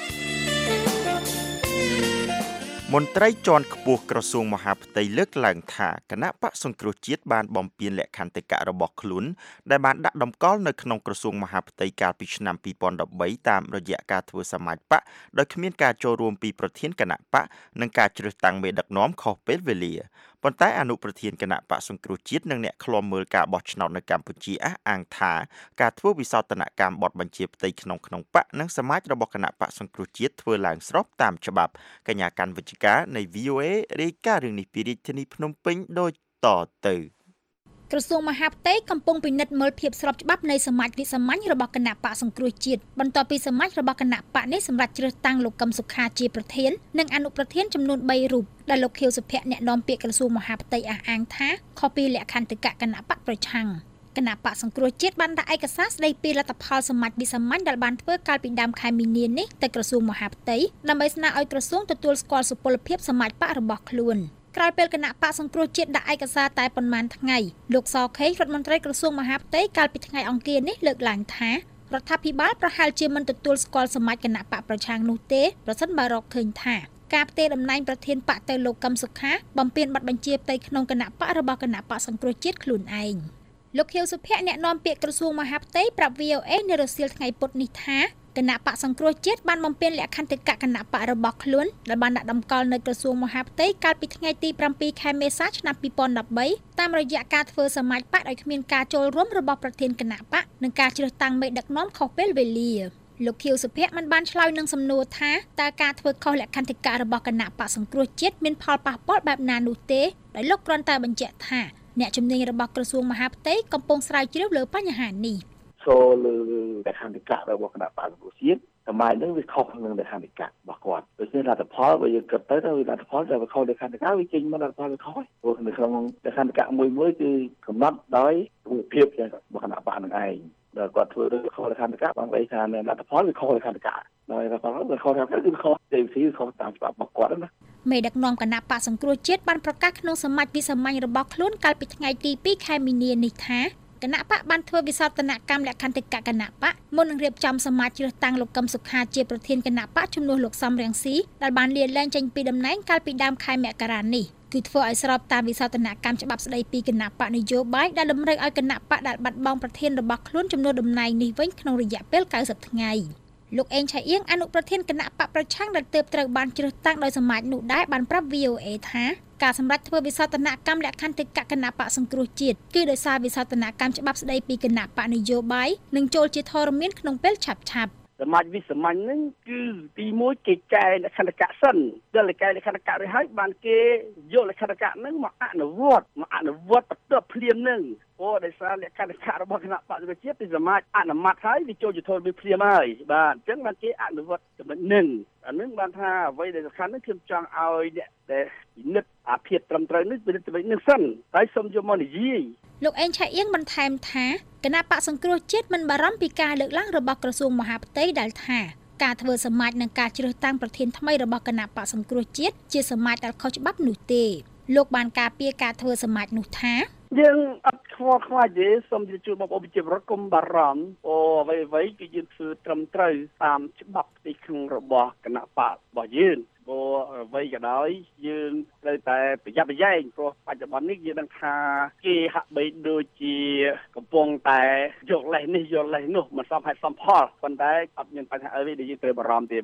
មន្ត្រីជាន់ខ្ពស់ក្រសួងមហាផ្ទៃលើកឡើងថាគណៈបកសង្គ្រោះជាតិបានបំពេញលក្ខន្តិកៈរបស់ខ្លួនដែលបានដាក់តម្កល់នៅក្នុងក្រសួងមហាផ្ទៃកាលពីឆ្នាំ2013តាមរយៈការធ្វើសមាជបកដោយគ្មានការចូលរួមពីប្រធានគណៈបកនិងការជ្រើសតាំងមេដឹកនាំខុសពេលវេលាប៉ុន្តែអនុប្រធានគណៈបកសង្គ្រោះជាតិនិងអ្នកឃ្លាំមើលការបោះឆ្នោតនៅកម្ពុជាអះអាងថាការធ្វើវិសោធនកម្មបទបញ្ជាផ្ទៃក្នុងបកនិងសមាជរបស់គណៈបកសង្គ្រោះជាតិធ្វើឡើងស្របតាមច្បាប់កញ្ញាកាន់វិជ្ជការនៃ VOA រាយការណ៍រឿងនេះពីរាជធានីភ្នំពេញដូចតទៅក្រសួងមហាផ្ទៃកំពុងពិនិត្យមើលភាពស្របច្បាប់នៃសមាជវិសាមញ្ញរបស់គណៈបកសង្គ្រោះជាតិបន្ទាប់ពីសមាជរបស់គណៈបកនេះសម្រាប់ជ្រើសតាំងលោកកឹមសុខាជាប្រធាននិងអនុប្រធានចំនួន3រូបដែលលោកខៀវសុភ័ក្រអ្នកនាំពាក្យក្រសួងមហាផ្ទៃអះអាងថាខុសពីលក្ខន្តិកៈគណៈបកប្រឆាំងគណៈបកសង្គ្រោះជាតិបានដាក់ឯកសារស្ដីពីលទ្ធផលសមាជវិសាមញ្ញដែលបានធ្វើកាលពីដើមខែមីនានេះទៅក្រសួងមហាផ្ទៃដើម្បីស្នើឲ្យក្រសួងទទួលស្គាល់សុពលភាពសមាជបករបស់ខ្លួនក្រោយពេលគណៈបកសង្គ្រោះជាតិដាក់ឯកសារតែប៉ុន្មានថ្ងៃលោកសខេងរដ្ឋមន្ត្រីក្រសួងមហាផ្ទៃកាលពីថ្ងៃអង្គារនេះលើកឡើងថារដ្ឋាភិបាលប្រហែលជាមិនទទួលស្គាល់សមាជគណៈបកប្រឆាំងនោះទេប្រសិនបើរកឃើញថាការផ្ទេរតំណែងប្រធានបកទៅលោកកឹមសុខាបំពានប័ណ្ណបញ្ជាផ្ទៃក្នុងគណៈបករបស់គណៈបកសង្គ្រោះជាតិខ្លួនឯងលោកខៀវសុភ័ក្រអ្នកនាំពាក្យក្រសួងមហាផ្ទៃប្រាប់ VOA នៅរសៀលថ្ងៃពុធនេះថាគណៈបកសង្គ្រោះជាតិបានបំពេញលក្ខន្តិកៈគណៈបករបស់ខ្លួនដែលបានដាក់តម្កល់នៅក្រសួងមហាផ្ទៃកាលពីថ្ងៃទី7ខែមេសាឆ្នាំ2013តាមរយៈការធ្វើសមាជបកដោយគ្មានការចូលរួមរបស់ប្រធានគណៈបកនិងការជ្រើសតាំងមេដឹកនាំខុសពេលវេលាលោកខៀវសុភ័ក្រមិនបានឆ្លើយនឹងសំណួរថាតើការធ្វើខុសលក្ខន្តិកៈរបស់គណៈបកសង្គ្រោះជាតិមានផលប៉ះពាល់បែបណានោះទេដោយលោកគ្រាន់តែបញ្ជាក់ថាអ្នកជំនាញរបស់ក្រសួងមហាផ្ទៃកំពុងស្រាវជ្រាវលើបញ្ហានេះចូលលើលក្ខន្តិកៈរបស់គណៈបកសង្គ្រោះជាតិតម្លៃនឹងវាខុសនឹងលក្ខន្តិកៈរបស់គាត់ដូច្នេះលទ្ធផលបើយើងគិតទៅលទ្ធផលដែលវាខុសលក្ខន្តិកៈវាចេញមកលទ្ធផលវាខុសព្រោះនៅក្នុងលក្ខន្តិកៈមួយគឺកំណត់ដោយរូបភាពរបស់គណៈបកនឹងឯងដែលគាត់ធ្វើដោយខុសលក្ខន្តិកៈបានន័យថាលទ្ធផលវាខុសលក្ខន្តិកៈដោយលទ្ធផលវាខុសតាមគឺខុសទេវិធីខុសតាមច្បាប់របស់គាត់ណាមេដឹកនាំគណៈបកសង្គ្រោះជាតិបានប្រកាសក្នុងសមាជវិសាមញ្ញរបស់ខ្លួនកាលពីថ្ងៃទី2ខែមីនានេះថាគណៈបកបានធ្វើវិសោធនកម្មលក្ខន្តិកៈគណៈបកមុននឹងរៀបចំសមាជជ្រើសតាំងលោកកឹមសុខាជាប្រធានគណៈបកជំនួសលោកសំរងស៊ីដែលបានលាលែងចេញពីតំណែងកាលពីដើមខែមករានេះគឺធ្វើឲ្យស្របតាមវិសោធនកម្មច្បាប់ស្ដីពីគណៈបកនយោបាយដែលតម្រូវឲ្យគណៈបកដែលបាត់បង់ប្រធានរបស់ខ្លួនជំនួសតំណែងនេះវិញក្នុងរយៈពេល90ថ្ងៃលោកអេងឆៃអៀងអនុប្រធានគណៈបកប្រឆាំងដែលទើបត្រូវបានជ្រើសតាំងដោយសមាជនោះដែរបានប្រាប់ VOA ថាការសម្រេចធ្វើវិសោធនកម្មលក្ខន្តិកៈគណៈបកសង្គ្រោះជាតិគឺដោយសារវិសោធនកម្មច្បាប់ស្ដីពីគណៈបកនយោបាយនឹងចូលជាធរមានក្នុងពេលឆាប់ៗសមាជវិសាមញ្ញហ្នឹងគឺទី1គេកែលក្ខន្តិកៈសិនដល់កែលក្ខន្តិកៈរួចហើយបានគេយកលក្ខន្តិកៈហ្នឹងមកអនុវត្តបន្ទាប់ភ្លាមហ្នឹងព្រោះដោយសារលក្ខន្តិកៈរបស់គណៈបកប្រជាជាតិពីសមាជអនុម័តហើយវាចូលជាធរមានភ្លាមហើយបាទអញ្ចឹងបានគេអនុវត្តចំណុចហ្នឹងអានឹងបានថាអ្វីដែលសំខាន់ហ្នឹងខ្ញុំចង់ឲ្យអ្នកដែលពិនិត្យអាភាពត្រឹមត្រូវនេះពិនិត្យទៅវិញនឹងសិនហើយសូមយកមកនិយាយលោកអេងឆៃអៀងបន្ថែមថាគណៈបកសង្គ្រោះជាតិមិនបារម្ភពីការលើកឡើងរបស់ក្រសួងមហាផ្ទៃដែលថាការធ្វើសមាជនិងការជ្រើសតាំងប្រធានថ្មីរបស់គណៈបកសង្គ្រោះជាតិជាសមាជដែលខុសច្បាប់នោះទេលោកបានការពារការធ្វើសមាជនោះថាយើងអត់ខ្វល់ខ្វាយទេសូមជម្រាបបងប្អូនប្រជាពលរដ្ឋកុំបារម្ភអ្វីគឺយើងធ្វើត្រឹមត្រូវតាមច្បាប់ទីក្នុងរបស់គណៈបករបស់យើងព្រោះអ្វីក៏ដោយយើងត្រូវតែប្រយ័ត្នប្រយែងព្រោះបច្ចុប្បន្ននេះយើងដឹងថាគេហាក់បីដូចជាកំពុងតែយកលេសនេះយកលេសនោះមិនសមហេតុសមផលប៉ុន្តែអត់មានបញ្ហាអ្វីដែលយើងត្រូវបារម្ភទេបាទ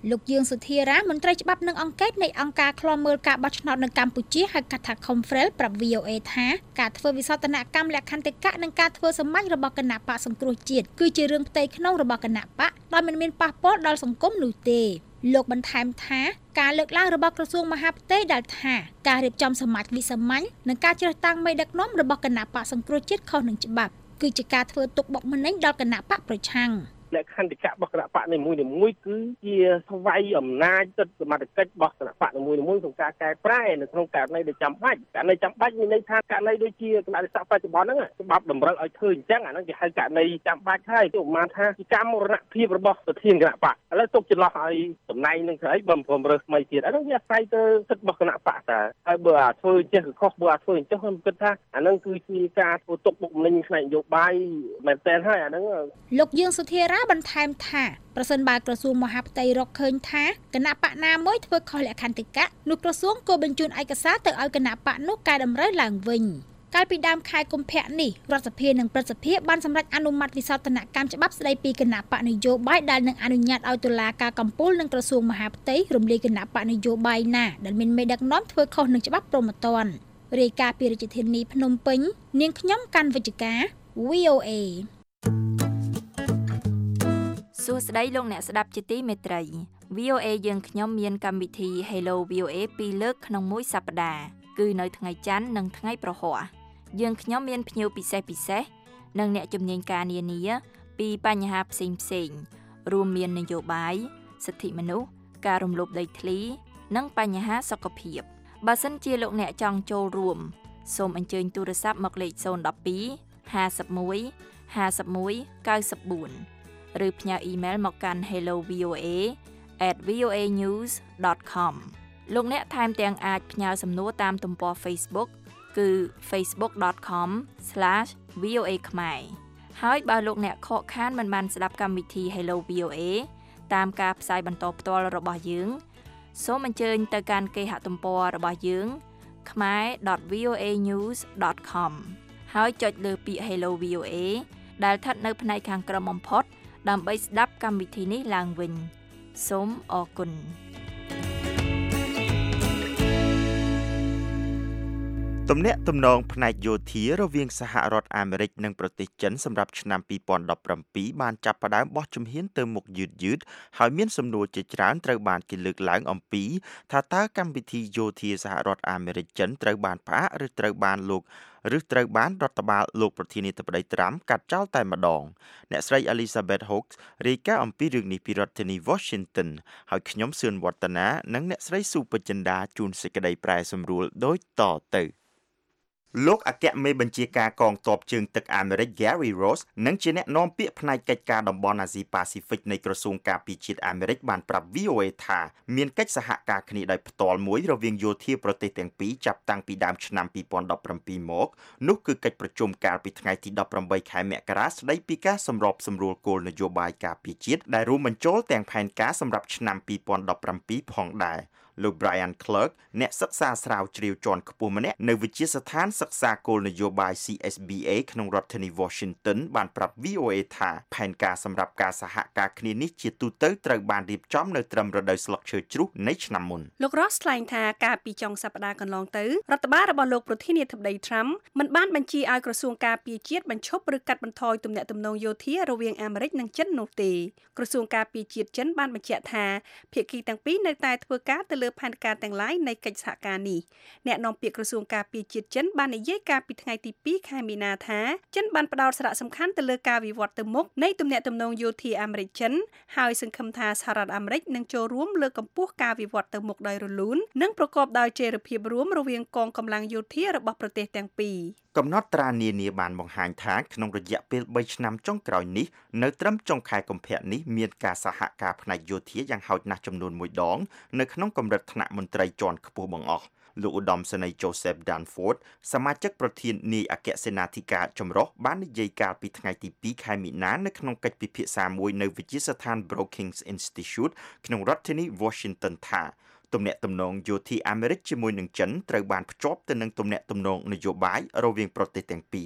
លោកយើងសុធារាមន្ត្រីច្បាប់និងអង្គការនៃអង្គការឃ្លាំមើលការបោះឆ្នោតនៅកម្ពុជាហៅកាត់ថា Confrel ប្រាប់ VOA ថាការធ្វើវិសោធនកម្មលក្ខន្តិកៈនិងការធ្វើសម្មាញ់របស់គណៈបកសង្គ្រោះជាតិគឺជារឿងផ្ទៃក្នុងរបស់គណៈបកដោយមិនមានប៉ះពាល់ដល់សង្គមនោះទេលោកបន្ថែមថាការលើកឡើងរបស់ក្រសួងមហាផ្ទៃដែលថាការរៀបចំសមាជវិសាមញ្ញនិងការជ្រើសតាំងមេដឹកនាំរបស់គណៈបកសង្គ្រោះជាតិខុសនឹងច្បាប់គឺជាការធ្វើទុកបុកម្នេញដល់គណៈបកប្រឆាំងលក្ខន្តិកៈរបស់គណៈបកនីមួយៗគឺជាស្វ័យអំណាចសិទ្ធិសមត្ថកិច្ចរបស់គណៈបកនីមួយៗក្នុងការកែប្រែនៅក្នុងករណីដែលចាំបាច់ករណីចាំបាច់មានន័យថាករណីដូចជាគណៈរដ្ឋបច្ចុប្បន្នហ្នឹងច្បាប់តម្រូវឲ្យធ្វើអញ្ចឹងអាហ្នឹងគេហៅករណីចាំបាច់ហើយគឺប្រហែលថាជាការមរណភាពរបស់ប្រធានគណៈបកឥឡូវទុកចន្លោះឲ្យតំណែងនឹងស្អីបើព្រមរើសថ្មីទៀតអាហ្នឹងវាអាស្រ័យទៅសិទ្ធិរបស់គណៈបកតាហើយបើអាធ្វើចេះក៏ខុសបើអាធ្វើអញ្ចឹងខ្ញុំគិតថាអាហ្នឹងគឺជាការធ្វើទុកបុកម្នេញផ្នែកនយោបាយមែនទែនហើយអាហ្នឹងលោកយើងសុធារាបន្ថែមថាប្រសិនបើក្រសួងមហាផ្ទៃរកឃើញថាគណៈបកណាមួយធ្វើខុសលក្ខន្តិកៈនោះក្រសួងក៏បញ្ជូនឯកសារទៅឲ្យគណៈបកនោះកែតម្រូវឡើងវិញកាលពីដើមខែកុម្ភៈនេះរដ្ឋសភានិងព្រឹទ្ធសភាបានសម្រេចអនុម័តវិសោធនកម្មច្បាប់ស្តីពីគណៈបកនយោបាយដែលនឹងអនុញ្ញាតឲ្យតុលាការកំពូលនិងក្រសួងមហាផ្ទៃរំលាយគណៈបកនយោបាយណាដែលមានមេដឹកនាំធ្វើខុសនឹងច្បាប់ព្រហ្មទណ្ឌរាយការណ៍ពីរាជធានីភ្នំពេញនាងខ្ញុំកាន់វិជ្ជការ VOA សួស្តីលោកអ្នកស្ដាប់ជាទីមេត្រី VOA យើងខ្ញុំមានកម្មវិធី Hello VOA 2លើកក្នុងមួយសប្តាហ៍គឺនៅថ្ងៃច័ន្ទនិងថ្ងៃប្រហ័សយើងខ្ញុំមានភ្ញៀវពិសេសនិងអ្នកជំនាញការនានាពីបញ្ហាផ្សេងរួមមាននយោបាយសិទ្ធិមនុស្សការរំលោភដីធ្លីនិងបញ្ហាសុខភាពបើសិនជាលោកអ្នកចង់ចូលរួមសូមអញ្ជើញទូរស័ព្ទមកលេខ012 51 51 94ឬផ្ញើអ៊ីមែលមកកាន់ hellovoa@voanews.com លោកអ្នកថែមទាំងអាចផ្ញើសំណួរតាមទំព័រ Facebook គឺ facebook.com/voa ខ្មែរហើយបើលោកអ្នកខកខានមិនបានស្ដាប់កម្មវិធី Hello VOA តាមការផ្សាយបន្តផ្ទាល់របស់យើងសូមអញ្ជើញទៅកាន់គេហទំព័ររបស់យើង khmer.voanews.com ហើយចុចលើពាក្យ Hello VOA ដែលស្ថិតនៅផ្នែកខាងក្រោមបំផុតដើម្បីស្ដាប់កម្មវិធីនេះឡើងវិញសូមអរគុណទំនាក់ទំនងផ្នែកយោធារវាងសហរដ្ឋអាមេរិកនិងប្រទេសចិនសម្រាប់ឆ្នាំ2017បានចាប់ផ្ដើមបោះជំហានទៅមុខយឺតហើយមានសំណួរជាច្រើនត្រូវបានគេលើកឡើងអំពីថាតើកម្មវិធីយោធាសហរដ្ឋអាមេរិកចិនត្រូវបានផ្អាកឬត្រូវបានរដ្ឋបាលលោកប្រធានាធិបតីត្រាំកាត់ចោលតែម្ដងអ្នកស្រី Elizabeth Hoax រាយការណ៍អំពីរឿងនេះពីរដ្ឋធានី Washington ហើយខ្ញុំសឿនវឌ្ឍនានិងអ្នកស្រីស៊ូពេជ្រចិន្តាជួនសេចក្តីប្រែសម្រួលដូចតទៅលោកអគ្គមេបញ្ជាការកងទ័ពជើងទឹកអាមេរិក Gary Ross និងជាអ្នកនាំពាក្យផ្នែកកិច្ចការតំបន់អាស៊ីប៉ាស៊ីហ្វិកនៃក្រសួងការពារជាតិអាមេរិកបានប្រាប់ VOA ថាមានកិច្ចសហការគ្នាដោយផ្ទាល់មួយរវាងយោធាប្រទេសទាំងពីរចាប់តាំងពីដើមឆ្នាំ2017មកនោះគឺកិច្ចប្រជុំកាលពីថ្ងៃទី18ខែមករាស្ដីពីការសម្របសម្រួលគោលនយោបាយការពារជាតិដែលរួមបញ្ចូលទាំងផែនការសម្រាប់ឆ្នាំ2017ផងដែរលោក Brian Clark អ្នកសិក្សាស្រាវជ្រាវជាន់ខ្ពស់ម្នាក់នៅវិទ្យាស្ថានសិក្សាគោលនយោបាយ CSBA ក្នុងរដ្ឋធានី Washington បានប្រាប់ VOA ថាផែនការសម្រាប់ការសហការគ្នានេះជាទូទៅត្រូវបានរៀបចំនៅត្រឹមរដូវស្លឹកឈើជ្រុះនៃឆ្នាំមុនលោក Ross ថ្លែងថាកាលពីចុងសប្តាហ៍កន្លងទៅរដ្ឋបាលរបស់លោកប្រធានាធិបតី Trump មិនបានបញ្ជាឲ្យក្រសួងការពារជាតិបញ្ឈប់ឬកាត់បន្ថយទំនាក់ទំនងយោធារវាងអាមេរិកនិងចិននោះទេក្រសួងការពារជាតិចិនបានបញ្ជាក់ថាភាគីទាំងពីរនៅតែធ្វើការទៅលើផែនការទាំងឡាយនៃកិច្ចសហការនេះអ្នកនាំពាក្យក្រសួងការពារជាតិចិនបាននិយាយកាលពីថ្ងៃទី2ខែមីនាថាចិនបានផ្ដោតសារៈសំខាន់ទៅលើការវិវត្តទៅមុខនៃទំនាក់ទំនងយោធាអាមេរិកចិនហើយសង្ឃឹមថាសហរដ្ឋអាមេរិកនឹងចូលរួមលើកកម្ពស់ការវិវត្តទៅមុខដោយរលូននិងប្រកបដោយចីរភាពរួមរវាងកងកម្លាំងយោធារបស់ប្រទេសទាំងពីរកំណត់ត្រានានាបានបង្ហាញថាក្នុងរយៈពេល3ឆ្នាំចុងក្រោយនេះនៅត្រឹមចុងខែកុម្ភៈនេះមានការសហការផ្នែកយោធាយ៉ាងហោចណាស់ចំនួន1ដងនៅក្នុងកម្រិតថ្នាក់មន្ត្រីជាន់ខ្ពស់បង្អស់លោកឧត្តមសេនីយ៍ Joseph Dunford សមាជិកប្រធាននាយអគ្គសេនាធិការចម្រុះបាននិយាយកាលពីថ្ងៃទី2ខែមីនានៅក្នុងកិច្ចពិភាក្សាមួយនៅវិទ្យាស្ថាន Brookings Institute ក្នុងរដ្ឋធានី Washington ថាទំនាក់ទំនងយោធាអាមេរិកជាមួយនឹងចិនត្រូវបានភ្ជាប់ទៅនឹងទំនាក់ទំនងនយោបាយរវាងប្រទេសទាំងពីរ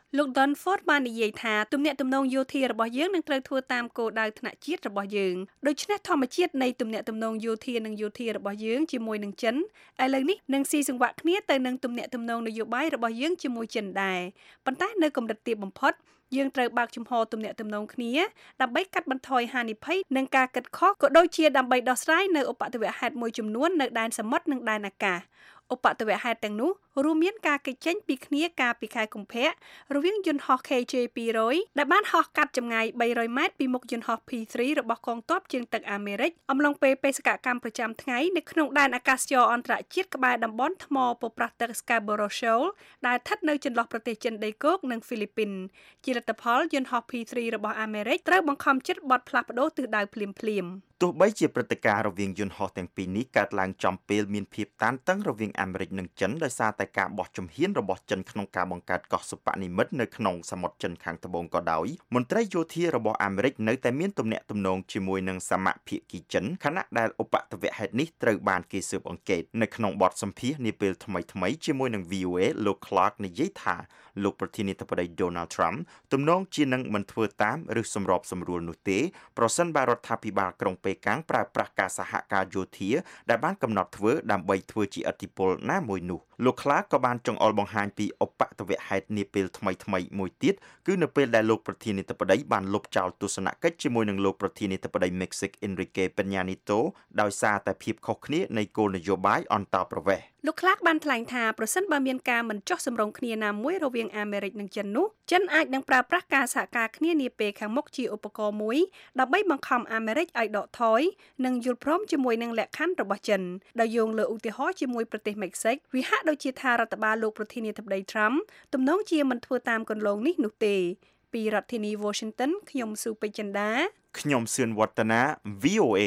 លោក Donford បាននិយាយថាទំនាក់ទំនងយោធារបស់យើងនឹងត្រូវធ្វើតាមគោលដៅថ្នាក់ជាតិរបស់យើងដូច្នេះធម្មជាតិនៃទំនាក់ទំនងយោធានិងយោធារបស់យើងជាមួយនឹងចិនឥឡូវនេះនឹងស៊ីសង្វាក់គ្នាទៅនឹងទំនាក់ទំនងនយោបាយរបស់យើងជាមួយចិនដែរប៉ុន្តែនៅកម្រិតទាបបំផុតយើងត្រូវបើកចំហទំនាក់ទំនងគ្នាដើម្បីកាត់បន្ថយហានិភ័យនិងការកាត់ខុសក៏ដូចជាដើម្បីដោះស្រាយនៅឧបទ្ទវហេតុមួយចំនួននៅដែនសមុទ្រនិងដែនអាកាសឧបទ្ទវហេតុទាំងនោះរួមមានការគេចចេញពីគ្នាកាលពីខែកុម្ភៈរវាងយន្តហោះ KJ-200 ដែលបានហោះកាត់ចម្ងាយ300ម៉ែត្រពីមុខយន្តហោះ P-3 របស់កងទ័ពជើងទឹកអាមេរិកអំឡុងពេលបេសកកម្មប្រចាំថ្ងៃនៅក្នុងដែនអាកាសចរអន្តរជាតិក្បែរតំបន់ថ្មប្រប្រាស់ទឹក Scarborough Shoal ដែលស្ថិតនៅចន្លោះប្រទេសចិនដីគោកនិងហ្វីលីពីនជាលទ្ធផលយន្តហោះ P-3 របស់អាមេរិកត្រូវបង្ខំចិត្តបត់ផ្លាស់ប្តូរទិសដៅភ្លាមៗទោះបីជាព្រឹត្តិការណ៍រវាងយន្តហោះទាំងពីរនេះកើតឡើងចំពេលមានភាពតានតឹងរវាងអាមេរិកនិងចិនដោយសារតែការបោះជំហានរបស់ចិនក្នុងការបង្កើតកោះសិប្បនិម្មិតនៅក្នុងសមុទ្រចិនខាងត្បូងក៏ដោយមន្ត្រីយោធារបស់អាមេរិកនៅតែមានទំនាក់ទំនងជាមួយនឹងសមភាគីចិនខណៈដែលឧបទ្ទវហេតុនេះត្រូវបានគេស៊ើបអង្កេតនៅក្នុងបទសម្ភាសន៍នាពេលថ្មីៗជាមួយនឹង VOA លោក Clark និយាយថាលោកប្រធានាធិបតី Donald Trump ទំនងជានឹងមិនធ្វើតាមឬសម្របសម្រួលនោះទេប្រសិនបើរដ្ឋាភិបាលក្រុងប៉េកាំងប្រើប្រាស់ការសហការយោធាដែលបានកំណត់ធ្វើដើម្បីធ្វើជាឥទ្ធិពលណាមួយនោះលោក Clark ក៏បានចង្អុលបង្ហាញពីឧបទ្ទវហេតុនាពេលថ្មីៗមួយទៀតគឺនៅពេលដែលលោកប្រធានាធិបតីបានលុបចោលទស្សនកិច្ចជាមួយនឹងលោកប្រធានាធិបតី Mexico Enrique Peña Nieto ដោយសារតែភាពខុសគ្នានៃគោលនយោបាយអន្តោប្រវេសន៍លោក Clark បានថ្លែងថាប្រសិនបើមានការមិនចុះសម្រុងគ្នាណាមួយរវាងអាមេរិកនិងចិននោះចិនអាចនឹងប្រើប្រាស់ការសហការគ្នានាពេលខាងមុខជាឧបករណ៍មួយដើម្បីបង្ខំអាមេរិកឲ្យដកថយនិងយល់ព្រមជាមួយនឹងលក្ខខណ្ឌរបស់ចិនដោយយោងលើឧទាហរណ៍ជាមួយប្រទេសមិចស៊ិកវាហាក់ដូចជាថារដ្ឋបាលលោកប្រធានាធិបតី Trump ទំនងជាមិនធ្វើតាមគន្លងនេះនោះទេពីរដ្ឋធានី Washington ខ្ញុំស៊ូពេជ្រចិន្តាខ្ញុំសឿនវឌ្ឍនា VOA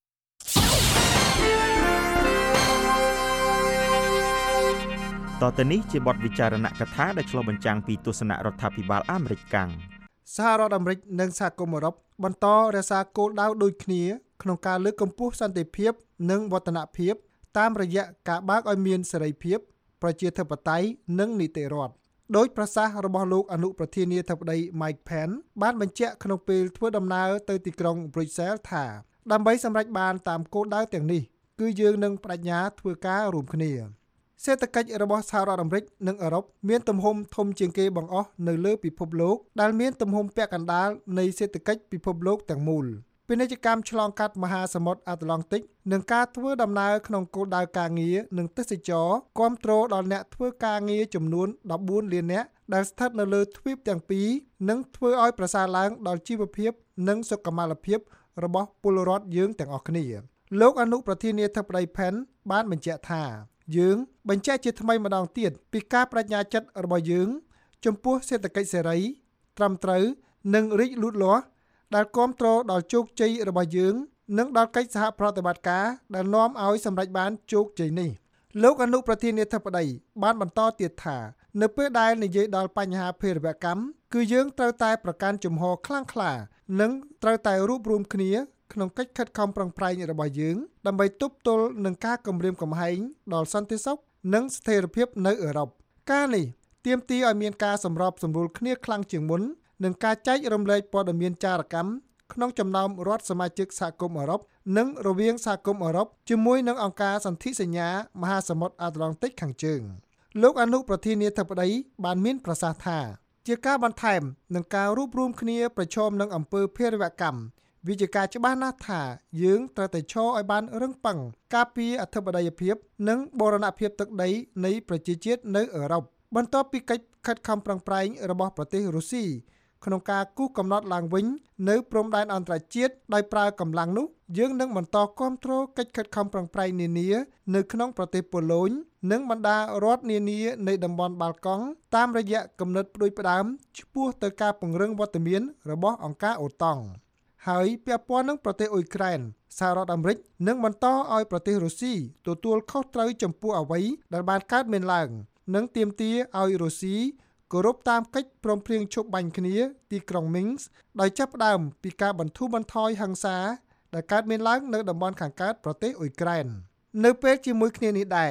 តទៅនេះជាបទវិចារណកថាដែលឆ្លុះបញ្ចាំងពីទស្សនៈរដ្ឋាភិបាលអាមេរិកកាំងសហរដ្ឋអាមេរិកនិងសហគមន៍អឺរ៉ុបបន្តរក្សាគោលដៅដូចគ្នាក្នុងការលើកកម្ពស់សន្តិភាពនិងវឌ្ឍនភាពតាមរយៈការបើកឲ្យមានសេរីភាពប្រជាធិបតេយ្យនិងនីតិរដ្ឋដោយប្រសាសន៍របស់លោកអនុប្រធានាធិបតី Mike Pence បានបញ្ជាក់ក្នុងពេលធ្វើដំណើរទៅទីក្រុង Brussels ថាដើម្បីសម្រេចបានតាមគោលដៅទាំងនេះគឺយើងនឹងបដិញ្ញាធ្វើការរួមគ្នាសេដ្ឋកិច្ចរបស់សហរដ្ឋអាមេរិកនិងអឺរ៉ុបមានទំហំធំជាងគេបង្អស់នៅលើពិភពលោកដែលមានទំហំពាក់កណ្ដាលនៃសេដ្ឋកិច្ចពិភពលោកទាំងមូលពាណិជ្ជកម្មឆ្លងកាត់មហាសមុទ្រអាត្លង់ទិកនិងការធ្វើដំណើរក្នុងគោលដៅការងារនិងទេសចរគាំទ្រដល់អ្នកធ្វើការងារចំនួន14លាននាក់ដែលស្ថិតនៅលើទ្វីបទាំងពីរនិងធ្វើឲ្យប្រសើរឡើងដល់ជីវភាពនិងសុខុមាលភាពរបស់ពលរដ្ឋយើងទាំងអស់គ្នាលោកអនុប្រធានាធិបតី Pence បានបញ្ជាក់ថាយើងបញ្ជាក់ជាថ្មីម្ដងទៀតពីការបដិញ្ញាចិត្តរបស់យើងចំពោះសេដ្ឋកិច្ចសេរីត្រឹមត្រូវនិងរីកលូតលាស់ដែលគាំទ្រដល់ជោគជ័យរបស់យើងនិងដល់កិច្ចសហប្រតិបត្តិការដែលនាំឲ្យសម្រេចបានជោគជ័យនេះលោកអនុប្រធានាធិបតីបានបន្តទៀតថានៅពេលដែលនិយាយដល់បញ្ហាភេរវកម្មគឺយើងត្រូវតែប្រកាន់ជំហរខ្លាំងក្លានិងត្រូវតែរួបរวมគ្នាក្នុងកិច្ចខិតខំប្រឹងប្រែងរបស់យើងដើម្បីទប់ទល់នឹងការគំរាមកំហែងដល់សន្តិសុខនិងស្ថិរភាពនៅអឺរ៉ុបការនេះទាមទារឲ្យមានការសម្របសម្រួលគ្នាខ្លាំងជាងមុននិងការចែករំលែកព័ត៌មានចារកម្មក្នុងចំណោមរដ្ឋសមាជិកសហគមន៍អឺរ៉ុបនិងរវាងសហគមន៍អឺរ៉ុបជាមួយនឹងអង្គការសន្ធិសញ្ញាមហាសមុទ្រអាត្លង់ទិកខាងជើងលោកអនុប្រធានាធិបតីបានមានប្រសាសន៍ថាជាការបន្ថែមនឹងការរួបរวมគ្នាប្រឈមនឹងអំពើភេរវកម្មវាជាការច្បាស់ណាស់ថាយើងត្រូវតែឈរឲ្យបានរឹងប៉ឹងការពារអធិបតេយ្យភាពនិងបូរណភាពទឹកដីនៃប្រជាជាតិនៅអឺរ៉ុបបន្ទាប់ពីកិច្ចខិតខំប្រឹងប្រែងរបស់ប្រទេសរុស្ស៊ីក្នុងការគូសកំណត់ឡើងវិញនៅព្រំដែនអន្តរជាតិដោយប្រើកម្លាំងនោះយើងនឹងបន្តគាំទ្រកិច្ចខិតខំប្រឹងប្រែងនានានៅក្នុងប្រទេសប៉ូឡូញនិងបណ្ដារដ្ឋនានានៃតំបន់បាល់កង់តាមរយៈគំនិតផ្ដួចផ្ដើមឆ្ពោះទៅការពង្រឹងវត្តមានរបស់អង្គការអូតុងហើយពាក់ព័ន្ធនឹងប្រទេសអ៊ុយក្រែនសហរដ្ឋអាមេរិកនឹងបន្តឲ្យប្រទេសរុស្ស៊ីទទួលខុសត្រូវចំពោះអ្វីដែលបានកើតមានឡើងនិងទាមទារឲ្យរុស្ស៊ីគោរពតាមកិច្ចព្រមព្រៀងឈប់បាញ់គ្នាទីក្រុងមីនស្កដោយចាប់ផ្ដើមពីការបន្ធូរបន្ថយហិង្សាដែលកើតមានឡើងនៅតំបន់ខាងកើតប្រទេសអ៊ុយក្រែននៅពេលជាមួយគ្នានេះដែរ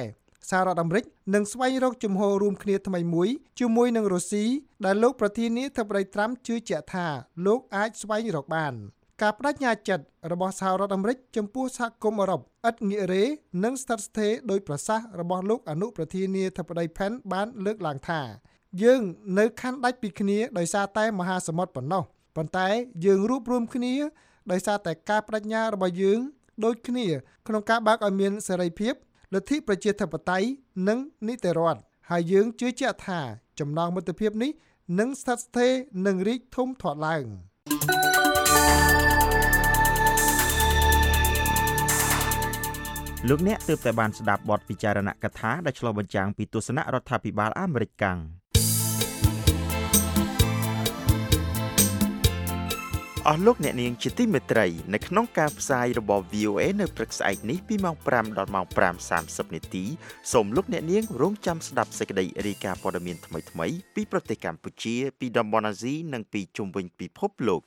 សហរដ្ឋអាមេរិកនឹងស្វែងរកជំហររួមគ្នាថ្មីមួយជាមួយនឹងរុស្ស៊ីដែលលោកប្រធានាធិបតីត្រាំជឿជាក់ថាលោកអាចស្វែងរកបានការបដិញ្ញាចិត្តរបស់សហរដ្ឋអាមេរិកចំពោះសហគមន៍អឺរ៉ុបឥតងាករេនិងស្ថិតស្ថេរដោយប្រសាសន៍របស់លោកអនុប្រធានាធិបតី Pence បានលើកឡើងថាយើងនៅខណ្ឌដាច់ពីគ្នាដោយសារតែមហាសមុទ្រប៉ុណ្ណោះប៉ុន្តែយើងរួបរวมគ្នាដោយសារតែការបដិញ្ញារបស់យើងដូចគ្នាក្នុងការបើកឲ្យមានសេរីភាពលទ្ធិប្រជាធិបតេយ្យនិងនីតិរដ្ឋហើយយើងជឿជាក់ថាចំណងមិត្តភាពនេះនឹងស្ថិតស្ថេរនិងរីកធំធាត់ឡើងលោកអ្នកទើបតែបានស្ដាប់បទពិចារណកថាដែលឆ្លុះបញ្ចាំងពីទស្សនៈរដ្ឋាភិបាលអាមេរិកកាំងអស់លោកអ្នកនាងជាទីមេត្រីនៅក្នុងការផ្សាយរបស់ VOA នៅព្រឹកស្អែកនេះពីម៉ោង 5 ដល់ម៉ោង 5:30 នាទីសូមលោកអ្នកនាងរងចាំស្ដាប់សេចក្តីរាយការណ៍ព័ត៌មានថ្មីៗពីប្រទេសកម្ពុជាពីតំបន់អាស៊ីនិងពីជុំវិញពិភពលោក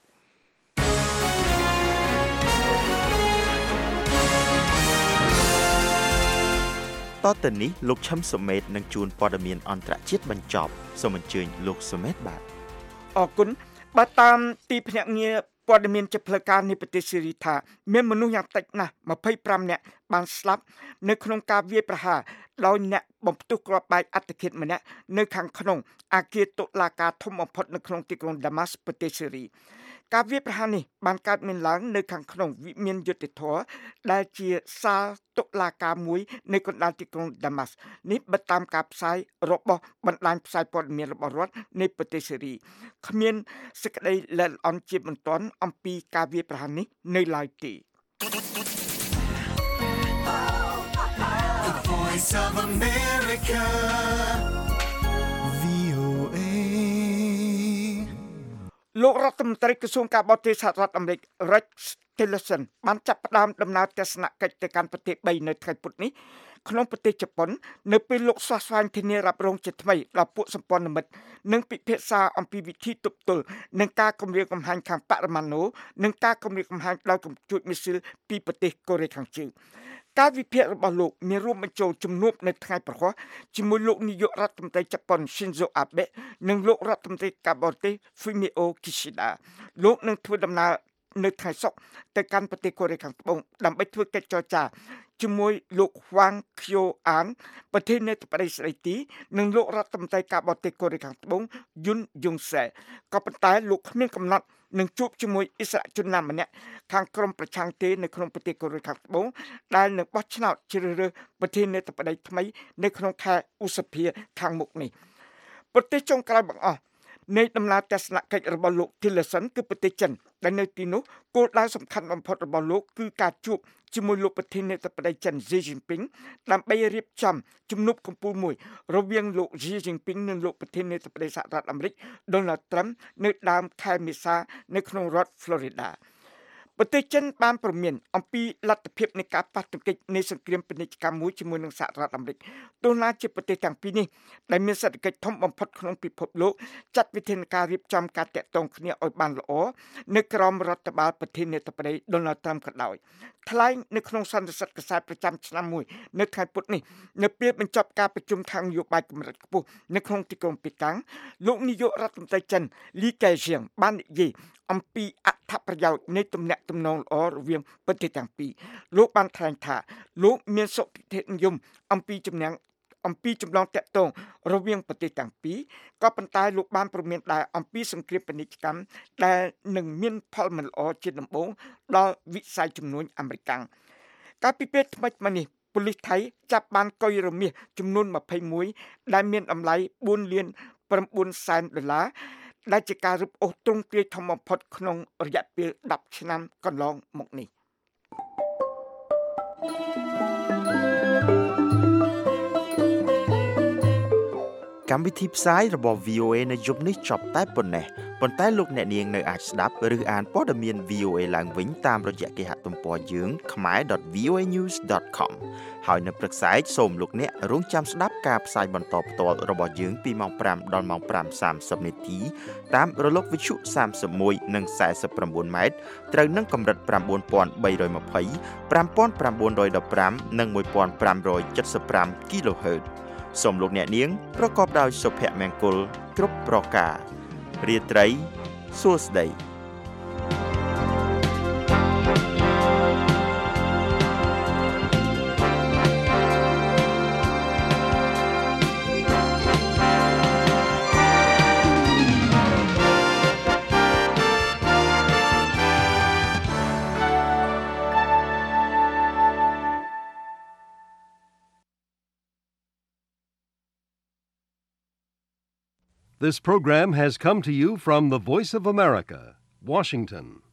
តទៅនេះលោកឈឹមសុមេតនឹងជួនព័ត៌មានអន្តរជាតិបញ្ចប់សូមអញ្ជើញលោកសុមេតបាទអរគុណបើតាមទីភ្នាក់ងារព័ត៌មានជាផ្លូវការនៃប្រទេសសេរីថាមានមនុស្សយ៉ាងតិចណាស់25នាក់បានស្លាប់នៅក្នុងការវាយប្រហារដោយអ្នកបំផ្ទុះគ្រាប់បែកអត្តឃាតម្នាក់នៅខាងក្នុងអគារតុលាការធំបំផុតនៅក្នុងទីក្រុងដាម៉ាស់ប្រទេសសេរីការវាយប្រហារនេះបានកើតមានឡើងនៅខាងក្នុងវិមានយុត្តិធម៌ដែលជាសាលតុលាការមួយនៅកណ្ដាលទីក្រុងដាម៉ាស់នេះបើតាមការផ្សាយរបស់បណ្ដាញផ្សាយព័ត៌មានរបស់រដ្ឋនៃប្រទេសសេរីគ្មានសេចក្តីល្អិតអន់ជាបន្ទាន់អំពីការវាយប្រហារនេះនៅឡើយទេVoice of America VOA លោករដ្ឋមន្ត្រីក្រសួងការបរទេសសហរដ្ឋអាមេរិក Rex Tillerson បានចាប់ផ្ដើមដំណើរទស្សនកិច្ចទៅកាន់ប្រទេស3នៅថ្ងៃពុធនេះក្នុងប្រទេសជប៉ុននៅពេលលោកស្វាស្វែងធានារ៉ាប់រងជាថ្មីដល់ពួកសម្ព័ន្ធមិត្តនិងពិភាក្សាអំពីវិធីទប់ទល់នឹងការគំរាមកំហែងខាងបរិមាណូនិងការគំរាមកំហែងដោយកំជួចមីស៊ីលពីប្រទេសកូរ៉េខាងជើងការវិភាគរបស់លោកមានរួមបញ្ចូលជំនួបនៅថ្ងៃប្រហ័សជាមួយលោកនាយករដ្ឋមន្ត្រីជប៉ុន Shinzo Abe និងលោករដ្ឋមន្ត្រីការបរទេស Fumio Kishida លោកនឹងធ្វើដំណើរនៅថ្ងៃសុក្រទៅកាន់ប្រទេសកូរ៉េខាងត្បូងដើម្បីធ្វើកិច្ចចរចាជាមួយលោកហួងឃ្យោអានប្រធានាធិបតីស្ដីទីនិងលោករដ្ឋមន្ត្រីការបរទេសកូរ៉េខាងត្បូងយុនយុងសែក៏ប៉ុន្តែលោកគ្មានកំណត់នឹងជួបជាមួយអិសរាជជនណាម្នាក់ខាងក្រមប្រឆាំងទេនៅក្នុងប្រទេសកូរ៉េខាងត្បូងដែលនឹងបោះឆ្នោតជ្រើសរើសប្រធានាធិបតីថ្មីនៅក្នុងខែឧសភាខាងមុខនេះប្រទេសចុងក្រោយបង្អស់នៃដំណើរទស្សនកិច្ចរបស់លោក Tillerson គឺប្រទេសចិនដែលនៅទីនោះគោលដៅសំខាន់បំផុតរបស់លោកគឺការជួបជាមួយលោកប្រធានាធិបតីចិន Xi Jinping ដើម្បីរៀបចំជំនួបកំពូលមួយរវាងលោក Xi Jinping និងលោកប្រធានាធិបតីសហរដ្ឋអាមេរិក Donald Trump នៅដើមខែមេសានៅក្នុងរដ្ឋ Florida ប្រទេសចិនបានព្រមានអំពីលទ្ធភាពនៃការប៉ះទង្គិចនៃសង្គ្រាមពាណិជ្ជកម្មមួយជាមួយនឹងសហរដ្ឋអាមេរិកទោះណាជាប្រទេសទាំងពីរនេះដែលមានសេដ្ឋកិច្ចធំបំផុតក្នុងពិភពលោកចាត់វិធានការរៀបចំការតាក់ទងគ្នាឲ្យបានល្អនៅក្រោមរដ្ឋបាលប្រធានាធិបតី Donald Trump ក៏ដោយថ្លែងនៅក្នុងសន្និសីទកាសែតប្រចាំឆ្នាំមួយនៅថ្ងៃពុធនេះនៅពេលបញ្ចប់ការប្រជុំខាងនយោបាយកម្រិតខ្ពស់នៅក្នុងទីក្រុងប៉េកាំងលោកនាយករដ្ឋមន្ត្រីចិនលីកែជៀងបាននិយាយអំពីអត្ថប្រយោជន៍នៃទំនាក់ទំនងល្អរវាងប្រទេសទាំងពីរលោកបានថ្លែងថាលោកមានសុខភាពនិយមអំពីចំណងតាក់ទងរវាងប្រទេសទាំងពីរក៏ប៉ុន្តែលោកបានព្រមានដែរអំពីសង្គ្រាមពាណិជ្ជកម្មដែលនឹងមានផលមិនល្អជាដំបូងដល់វិស័យជំនួញអាមេរិកកាលពីពេលថ្មីៗនេះប៉ូលីសថៃចាប់បានកុយរមាសចំនួន21ដែលមានតម្លៃ4.9 លានដុល្លារដែលជាការរឹបអូសទ្រង់ទ្រាយធំបំផុតក្នុងរយៈពេល10ឆ្នាំកន្លងមកនេះកម្មវិធីផ្សាយរបស់ VOA នៅយប់នេះចប់តែប៉ុណ្ណេះប៉ុន្តែលោកអ្នកនាងនៅអាចស្ដាប់ឬអានព័ត៌មាន VOA ឡើងវិញតាមរយៈគេហទំព័រយើង khmer.voanews.com ហើយនៅព្រឹកស្អែកសូមលោកអ្នករងចាំស្ដាប់ការផ្សាយបន្តផ្ទាល់របស់យើងពីម៉ោង 5 ដល់ម៉ោង 5:30 នាទីតាមរលកវិទ្យុ 31 និង 49 ម៉ែត្រត្រូវនឹងកម្រិត 9320 5915 និង 1575 kHz សូមលោកអ្នកនាងប្រកបដោយសុភមង្គលគ្រប់ប្រការរាត្រីសួស្តី This program has come to you from the Voice of America, Washington.